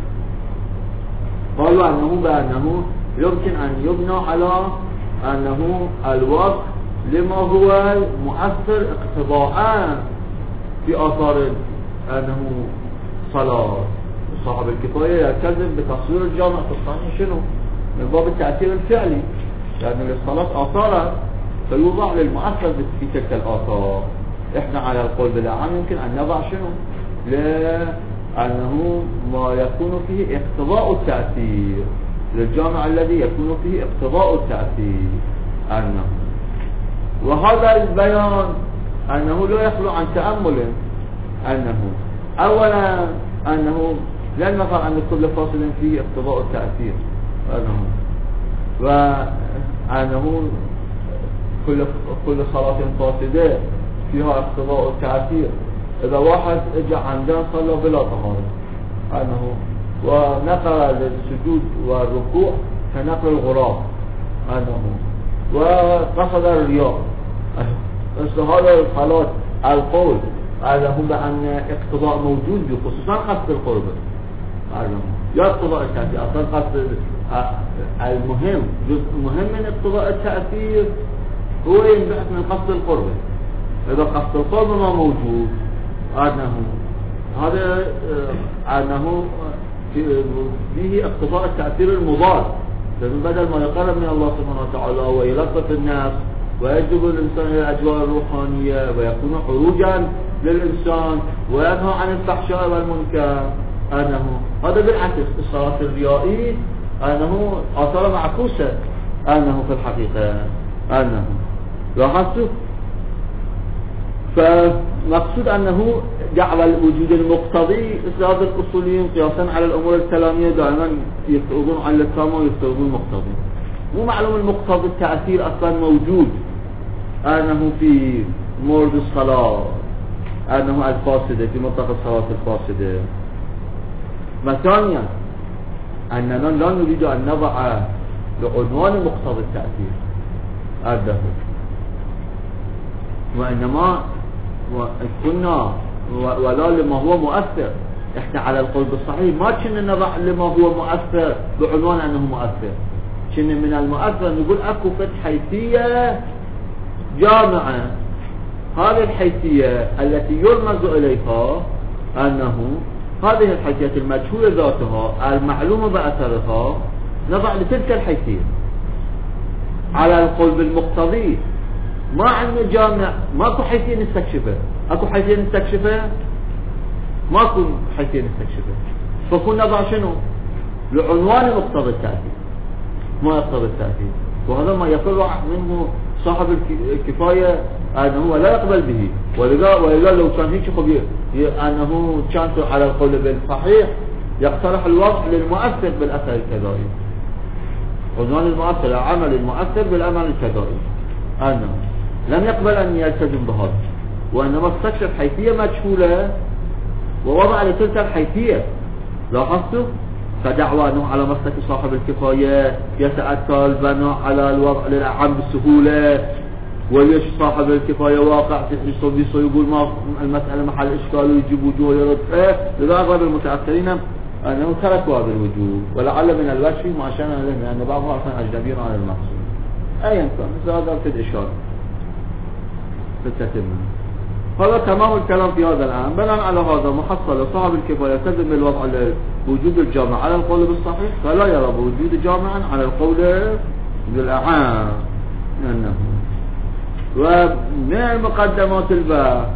قالوا بأنه يمكن أن يبنى على أنه الوقت لما هو مؤثر اقتضاء في آثار أنه صلاة. صاحب الكفاية يلتزم بتصوير الجامع في الصحيح شنو؟ من باب التأثير الفعلي، لأن للصلاة آثارا فيوضع للمؤثر في تلك الآثار. إحنا على القول بالأعام يمكن أن نضع شنو؟ لأنه ما يكون فيه اقتضاء التأثير، للجامع الذي يكون فيه اقتضاء التأثير أنه. وهذا البيان أنه لا يخلو عن تأمل، أنه أولا أنه لا نفع أن كل فاصل فيه اقتضاء التأثير، وأنه كل صلاة فاسدة فيها اقتضاء التأثير. إذا واحد اجى عندنا صلى بلا طهارة أنه ونقل للسجود والركوع كنقل الغراب أنه وقصد الرياء، هذا الصلاة القول أنه بأن اقتضاء موجود بخصوصا قصد القرب يا اقتضاء التأثير. أصلا قصد المهم جزء مهم من اقتضاء التأثير هو ينبعث من قصد القرب. إذا قصد القرب ما موجود أنه فيه اقتضاء التأثير المضاد، لأنه بدل ما يقرب من الله سبحانه وتعالى ويلطف الناس ويجذب الإنسان إلى الأجواء الروحانية ويكون خروجا للإنسان وينهى عن الفحشاء والمنكر، هذا بالعكس الصلاة الريائي أنه آثار معكوسة أنه في الحقيقة لاحظتوا. فمقصود أنه جعل الوجود المقتضي هذا الأصوليين قياسا على الأمور الكلامية دائما يفترضون على التام ويفترضون المقتضي. مو معلوم المقتضي التأثير أصلا موجود أنه في مورد الصلاة أنه الفاسدة في منطقة الصلاة الفاسدة. ثانيا أننا لا نريد أن نضع لعنوان مقتضى التأثير الدهر، وإنما كنا ولا لما هو مؤثر. احنا على القول بالصحيح ما كنا نضع لما هو مؤثر بعنوان أنه مؤثر، كنا من المؤثر نقول أكو فت حيثية جامعة. هذه الحيثية التي يرمز إليها أنه هذه الحيثية المجهولة ذاتها المعلومة بأثرها نضع لتلك الحيثية. على القول بالمقتضي ما عندنا جامع، ماكو حيثية نستكشفها. اكو حيثية نستكشفها؟ ماكو حيثية نستكشفها. فكنا نضع شنو؟ لعنوان مقتضى التأثير ما يقتضي التأثير، وهذا ما يفرع منه صاحب الكفاية أنه لا يقبل به. ولذا لو كان هيك خبير أنه كان على القول بالصحيح يقترح الوضع للمؤثر بالأثر الكذائي، عنوان المؤثر عمل المؤثر بالعمل الكذائي، أنه لم يقبل أن يلتزم بهذا، وإنما استكشف حيثية مجهولة ووضع لتلك الحيثية. لاحظتوا؟ فدعوى أنه على مسلك صاحب الكفاية يتأتى البناء على الوضع للأعم بسهولة، وليش صاحب الكفاية واقع في حصة يقول ما المسألة محل إشكال ويجيب وجوه يرد لذا أغلب المتأخرين أنه تركوا هذا الوجوه، ولعل من الوجه ما أشان له لأن بعضهم أصلا أجنبي عن المقصود. أيا كان هذا في الإشارة في التتمة. هذا تمام الكلام في هذا الآن. بناء على هذا محصل صاحب الكفاية يلتزم بالوضع لوجود الجامع على القول بالصحيح، فلا يرى بوجود جامعا على القول بالأعام. ومن المقدمات الباب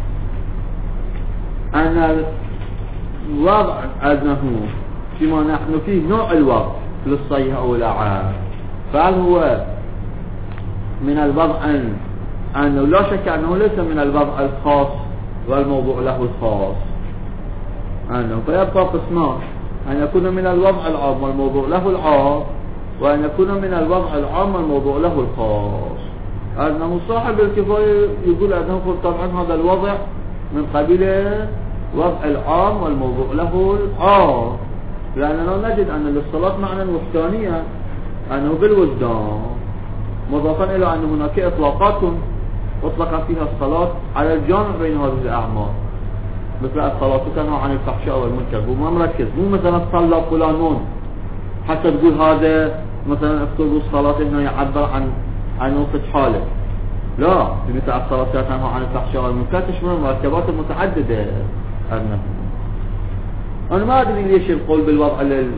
أن الوضع أنه فيما نحن فيه نوع الوضع للصحيح أو الأعام، فهل هو من الوضع أنه لا شك أنه ليس من الوضع الخاص والموضوع له الخاص، أنه فيبقى قسمان، أن يكون من الوضع العام والموضوع له العام، وأن يكون من الوضع العام والموضوع له الخاص. أنه صاحب الكفاية يقول أنه طبعا هذا الوضع من قبيل وضع العام والموضوع له العام، لأننا نجد أن للصلاة معنى وحدانيا أنه بالوجدان، مضافا إلى أن هناك إطلاقات أطلق فيها الصلاة على الجامع بين هذه الأعمال، مثل الصلاة تنهى عن الفحشاء والمنكر. هو ما مركز، مو مثلا صلى فلانون حتى تقول هذا مثلا افترضوا الصلاة هنا يعبر عن وقت حاله، لا، مثل الصلاة تنهى عن الفحشاء والمنكر تشمل مركبات متعددة. أنا ما أدري ليش القول بالوضع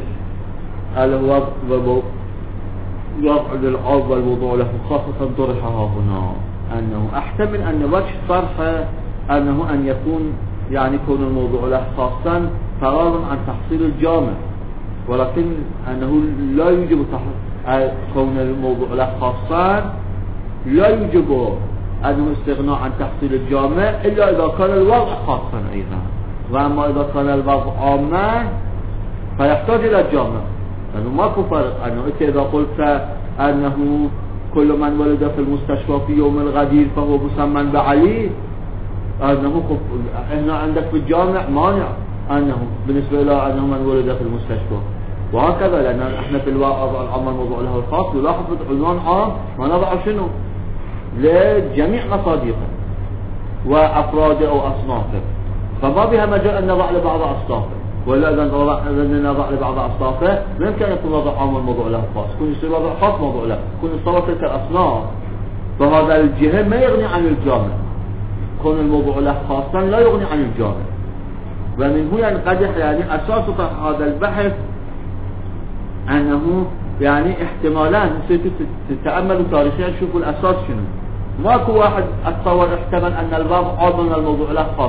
الوضع للعام والوضوع له خاصة طرحها هنا، أنه أحتمل أن وجه طرحه أنه أن يكون يعني كون الموضوع له خاصا فرارا عن تحصيل الجامع، ولكن أنه لا يجب كون الموضوع له خاصا لا يجب أنه استغناء عن تحصيل الجامع إلا إذا كان الوضع خاصا أيضا، وأما إذا كان الوضع عاما فيحتاج إلى الجامع، لأنه ماكو فرق. أنه إذا قلت أنه كل من ولد في المستشفى في يوم الغدير فهو مسمى بعلي، أنه هنا عندك في الجامع مانع أنه بالنسبة إلى أنه من ولد في المستشفى، وهكذا. لأن احنا في الوضع العام الموضوع له الخاص نلاحظ عنوان عام ما نضع شنو لجميع مصادقه وأفراده أو أصنافه، فما بها مجال أن نضع لبعض أصنافه، ولا إذا نضع لبعض أصنافه ما يمكن أن يكون وضع عام الموضوع له خاص، يكون يصير وضع خاص موضوع له، يكون يصور تلك الأصناف، فهذا الجهة ما يغني عن الجامع. كون الموضوع له خاصا لا يغني عن الجامع، ومن هنا ينقدح يعني أساس هذا البحث أنه يعني احتمالان تتأملوا تاريخيا شوفوا الأساس شنو. ماكو واحد أتصور احتمل أن الباب عام من الموضوع له خاص،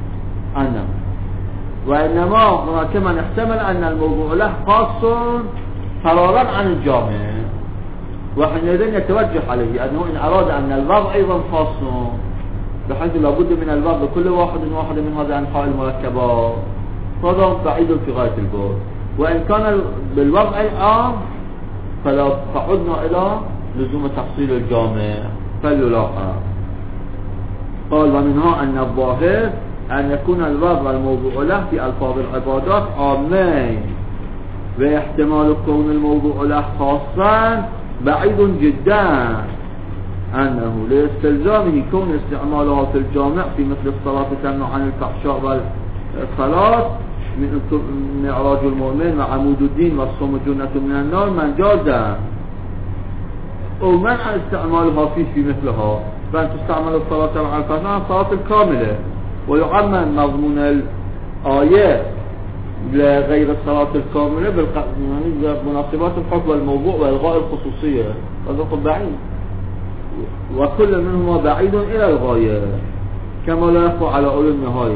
وإنما هناك من احتمل أن الموضوع له خاص فرارا عن الجامع، وحينئذ يتوجه عليه أنه إن أراد أن الباب أيضا خاص بحيث لابد من الباب لكل واحد من هذه أنحاء المركبات، فهذا بعيد في غاية البعد. وإن كان بالوضع العام فلا فعدنا إلى لزوم تحصيل الجامع فليلاحظ. قال ومنها أن الظاهر أن يكون الوضع الموضوع له في ألفاظ العبادات عامين، واحتمال كون الموضوع له خاصا بعيد جدا، أنه لاستلزامه كون استعمالها في الجامع في مثل الصلاة تمنع عن الفحشاء والصلاة من معراج المؤمن وعمود الدين والصوم جنة من النار من جازا، ومنع استعمالها في مثلها، فأن تستعمل الصلاة على الصلاة الكاملة، ويعمم مضمون الآية لغير الصلاة الكاملة يعني مناسبات الحكم والموضوع وإلغاء الخصوصية، هذا بعيد، وكل منهما بعيد إلى الغاية كما لا يخفى على أولي النهاية.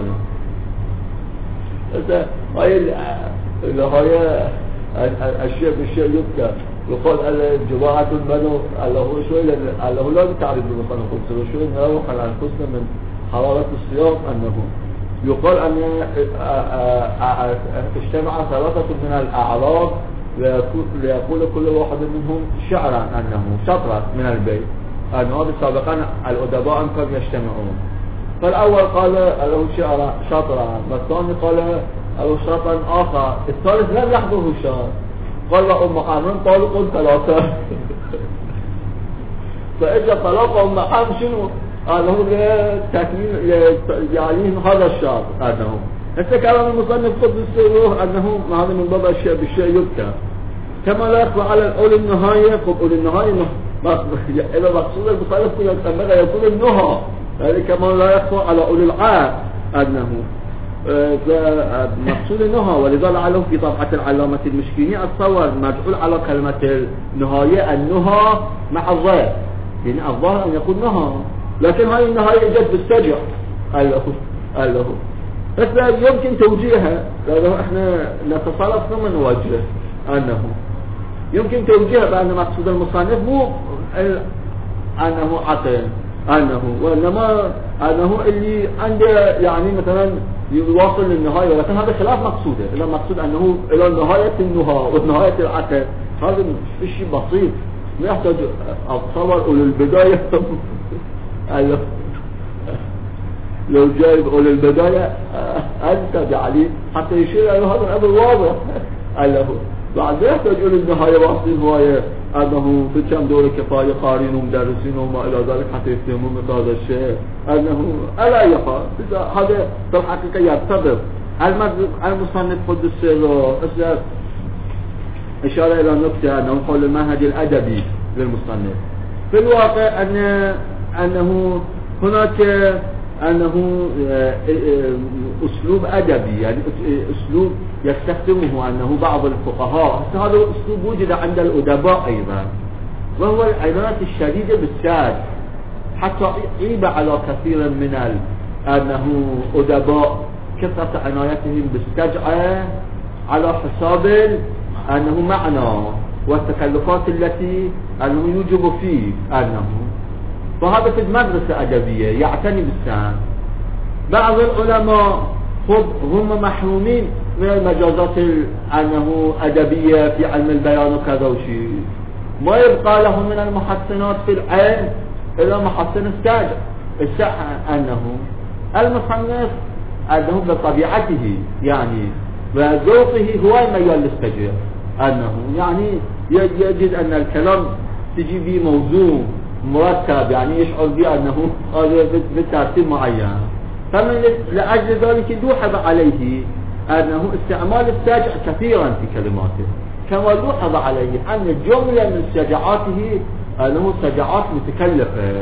النهاية الشيء بالشيء يبكى، يقول جماعة المنو الله شوي الله لا تعرف بالمصنع خمسة شوي نروح على أنفسنا من حرارة الصيام، أنه يقال أن اجتمع ثلاثة من الأعراب ليقول كل واحد منهم شعرا أنه شطرة من البيت، أن هذا سابقا الأدباء كانوا يجتمعون، فالأول قال له شطرا، والثاني قال له شطرا آخر، الثالث لم يحضره الشعر، قال أم حامد طالق ثلاثة فإذا طلق أم حامد شنو؟ أنه لتكميل يعني هذا الشعر، أنه كلام المصنف قدس روح أنه هذا من باب الشيء بالشيء يبكى، كما لا يخفى على الأول النهاية. قل النهاية إذا مقصود المصنف يقول النهى، يعني كما لا يخفى على أولي العام أنه مقصود النهى، ولذا لعله في طبعة العلامة المشكيني أتصور مجعول على كلمة النهاية النهى مع الظاهر، يعني الظاهر أن يكون نهى، لكن هاي النهاية جد بالسجع قال له بس يمكن توجيهها، لأنه احنا نتصرف ثم نوجه أنه يمكن توجيهها بأن مقصود المصنف مو أنه عطل أنه، وإنما أنه اللي عنده يعني مثلا يواصل للنهاية، ولكن هذا خلاف مقصوده. إذا مقصود أنه إلى نهاية النهاية ونهاية العقد، هذا شيء بسيط ما يحتاج أتصور أولي البداية لو جايب أولي البداية أنت عليه حتى يشير إلى هذا الأمر واضح. بعد ما يحتاج أولي النهاية واصل النهاية أنه في كم دور كفاية قارين ومدرسين وما إلى ذلك حتى يفهمون مثل هذا الشيء، أنه ألا يقع هذا في الحقيقة يرتبط. المصنف قدس له إشارة إلى نقطة أنه قول المنهج الأدبي للمصنف في الواقع أنه هناك أسلوب أدبي، يعني أسلوب يستخدمه أنه بعض الفقهاء، هذا أسلوب وجد عند الأدباء أيضا، وهو العناية الشديدة بالساد، حتى عيب على كثير من أنه أدباء كثرة عنايتهم بالسجع على حساب أنه معنى والتكلفات التي أنه يوجب فيه فهذا في المدرسة أدبية يعتني بالسان. بعض العلماء هم محرومين من المجازات أنه أدبية في علم البيان وكذا وشيء، ما يبقى لهم من المحسنات في العلم إلا محسن السجع. أنه المصنف أنه بطبيعته يعني وذوقه هو الميال للسجع، أنه يعني يجد أن الكلام تجي به موضوع مرتب، يعني يشعر بأنه بترتيب معين، فمن لأجل ذلك لوحظ عليه أنه استعمال السجع كثيرا في كلماته، كما لوحظ عليه أن جملة من سجعاته أنه سجعات متكلفة،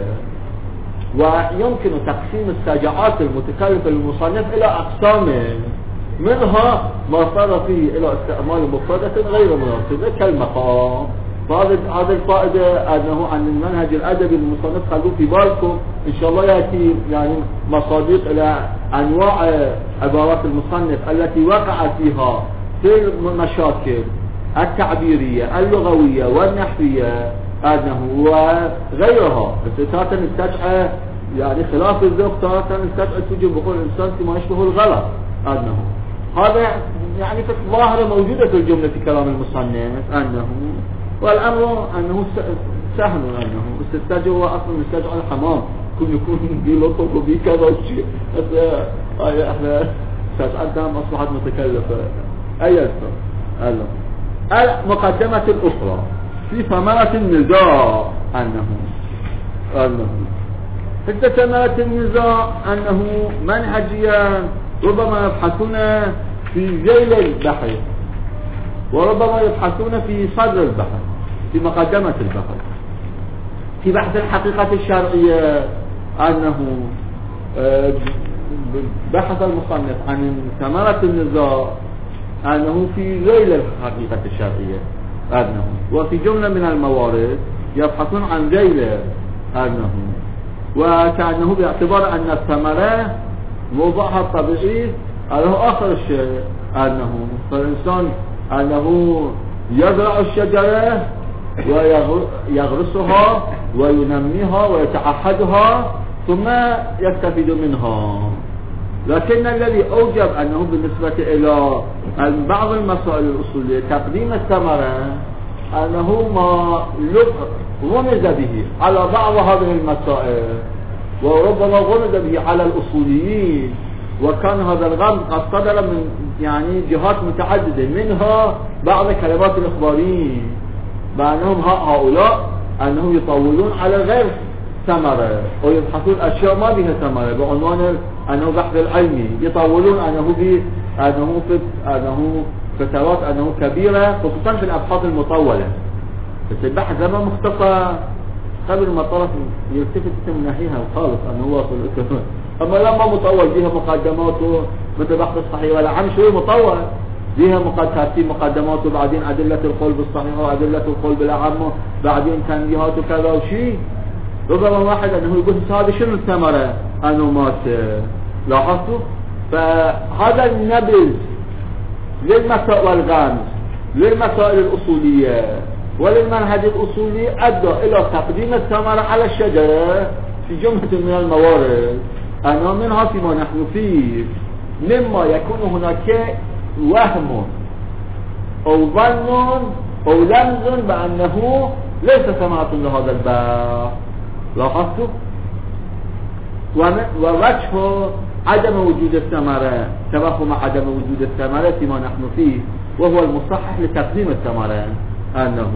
ويمكن تقسيم السجعات المتكلفة للمصنف إلى أقسام، منها ما صار فيه إلى استعمال مفردة غير مناسبة كالمقام. فهذا الفائدة أنه عن المنهج الأدبي المصنف خلوه في بالكم إن شاء الله. يأتي يعني مصادق إلى أنواع عبارات المصنف التي وقع فيها في المشاكل التعبيرية اللغوية والنحوية أنه وغيرها. استطاعة السجع يعني خلاف الذوق، استطاعة السجع توجب بقول الإنسان فيما يشبه الغلط، أنه هذا يعني في الظاهرة موجودة في الجملة في كلام المصنف أنه، والأمر أنه سهل، أنه السجع هو أصلا السجع الحمام كل يكون بلطف وبكذا وشيء، احنا سجعتها أصبحت متكلفة. أي المقدمة الأخرى في ثمرة النزاع أنه في ثمرة النزاع أنه منهجيا ربما يبحثون في ذيل البحر وربما يبحثون في صدر البحر، في مقدمة البحر، في بحث الحقيقة الشرعية. أنه بحث المصنف عن ثمرة النزاع أنه في ذيل الحقيقة الشرعية أنه، وفي جملة من الموارد يبحثون عن ذيل أنه، وكأنه باعتبار أن الثمرة موضعها الطبيعي أنه آخر الشيء، أنه فالإنسان أنه يزرع الشجرة ويغرسها وينميها ويتعهدها ثم يستفيد منها. لكن الذي أوجب أنه بالنسبة إلى بعض المسائل الأصولية تقديم الثمرة أنه ما غمز به على بعض هذه المسائل، وربما غمز به على الأصوليين، وكان هذا الغمز قد صدر من يعني جهات متعددة، منها بعض كلمات الإخباريين بأنهم هؤلاء أنهم يطولون على غير ثمرة ويبحثون أشياء ما بها ثمرة بعنوان أنه بحث العلمي، يطولون أنه فترات أنه كبيرة، خصوصا في الأبحاث المطولة. بس البحث لما مختصر قبل ما الطرف يلتفت من ناحيها خالص أنه واصل الكثير، أما لما مطول بها مقدماته مثل بحث الصحيح ولا عم شوي مطول بها ترتيب مقدماته، بعدين أدلة القول بالصحيح وأدلة القول بالأعمى، بعدين تنبيهات وكذا وشيء. ربما واحد أنه يقول هذا شنو الثمرة أنه مات. لاحظتوا؟ فهذا النبذ للمسائل والغمز للمسائل الأصولية وللمنهج الأصولي أدى إلى تقديم الثمرة على الشجرة في جملة من الموارد، أنه منها فيما نحن فيه مما يكون هناك وهم أو ظن أو لمز بأنه ليس ثمرة لهذا الباب. لاحظتوا؟ ووجه عدم وجود الثمرة، توهم عدم وجود الثمرة فيما نحن فيه، وهو المصحح لتقديم الثمرة، أنه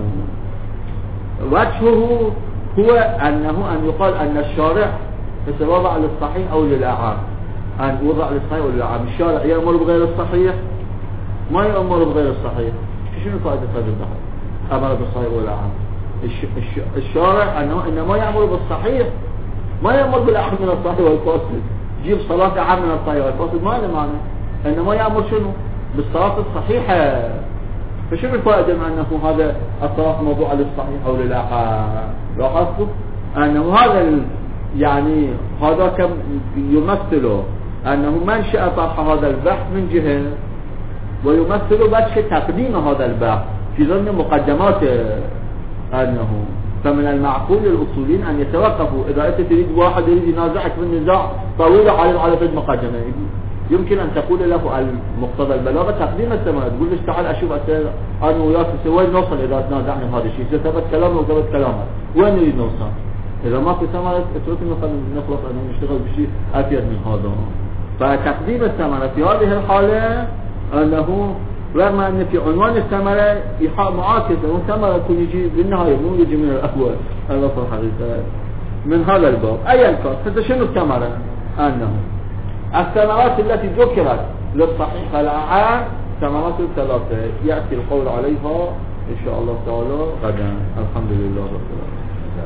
وجهه هو أن يقال أن الشارع وضع للصحيح أو للأعام، أن وضع للصحيح أو للأعام. الشارع يأمر بغير الصحيح، ما يأمر بغير الصحيح. شنو فائدة هذا البحث؟ أمر بالصحيح والأعام. الشارع أنه إنما يأمر بالصحيح، ما يأمر بالأعم من الصحيح والفاسد. جيب صلاة أعم من الصحيح والفاسد، ما له معنى. إنما يأمر شنو؟ بالصلاة الصحيحة. فشنو الفائدة من أنه هذا الصلاة موضوع للصحيح أو للأعم؟ لاحظتوا أنه هذا يعني هذا كم يمثله أنه منشأ طرح هذا البحث من جهة، ويمثل وجه تقديم هذا البحث في ضمن مقدمات أنه. فمن المعقول للأصوليين أن يتوقفوا إذا أنت تريد واحد يريد ينازعك في النزاع طويل على فد مقدمة، يمكن أن تقول له المقتضى البلاغة تقديم الثمرة، تقول ليش تعال أشوف أنا وياك وين نوصل إذا تنازعنا بهذا الشيء، إذا ثبت كلامه وثبت كلامه وين نريد نوصل؟ إذا ما في ثمرة اتركنا نخلص أن نشتغل بشيء أفيد من هذا. فتقديم الثمرة في هذه الحالة أنه رغم أن في عنوان الثمرة إيحاء معاكسة، والثمرة يكون يجي بالنهاية مو يجي من الأول. هذا في الحقيقة من هذا الباب. أي الكاس فتشنو الثمرة؟ أنه الثمرات التي ذكرت للصحيح الأعام ثمرات ثلاثة يأتي القول عليها إن شاء الله تعالى غدا. الحمد لله رب العالمين.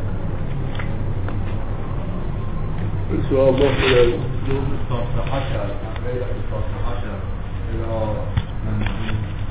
إن شاء الله إلى يوم 19 إلى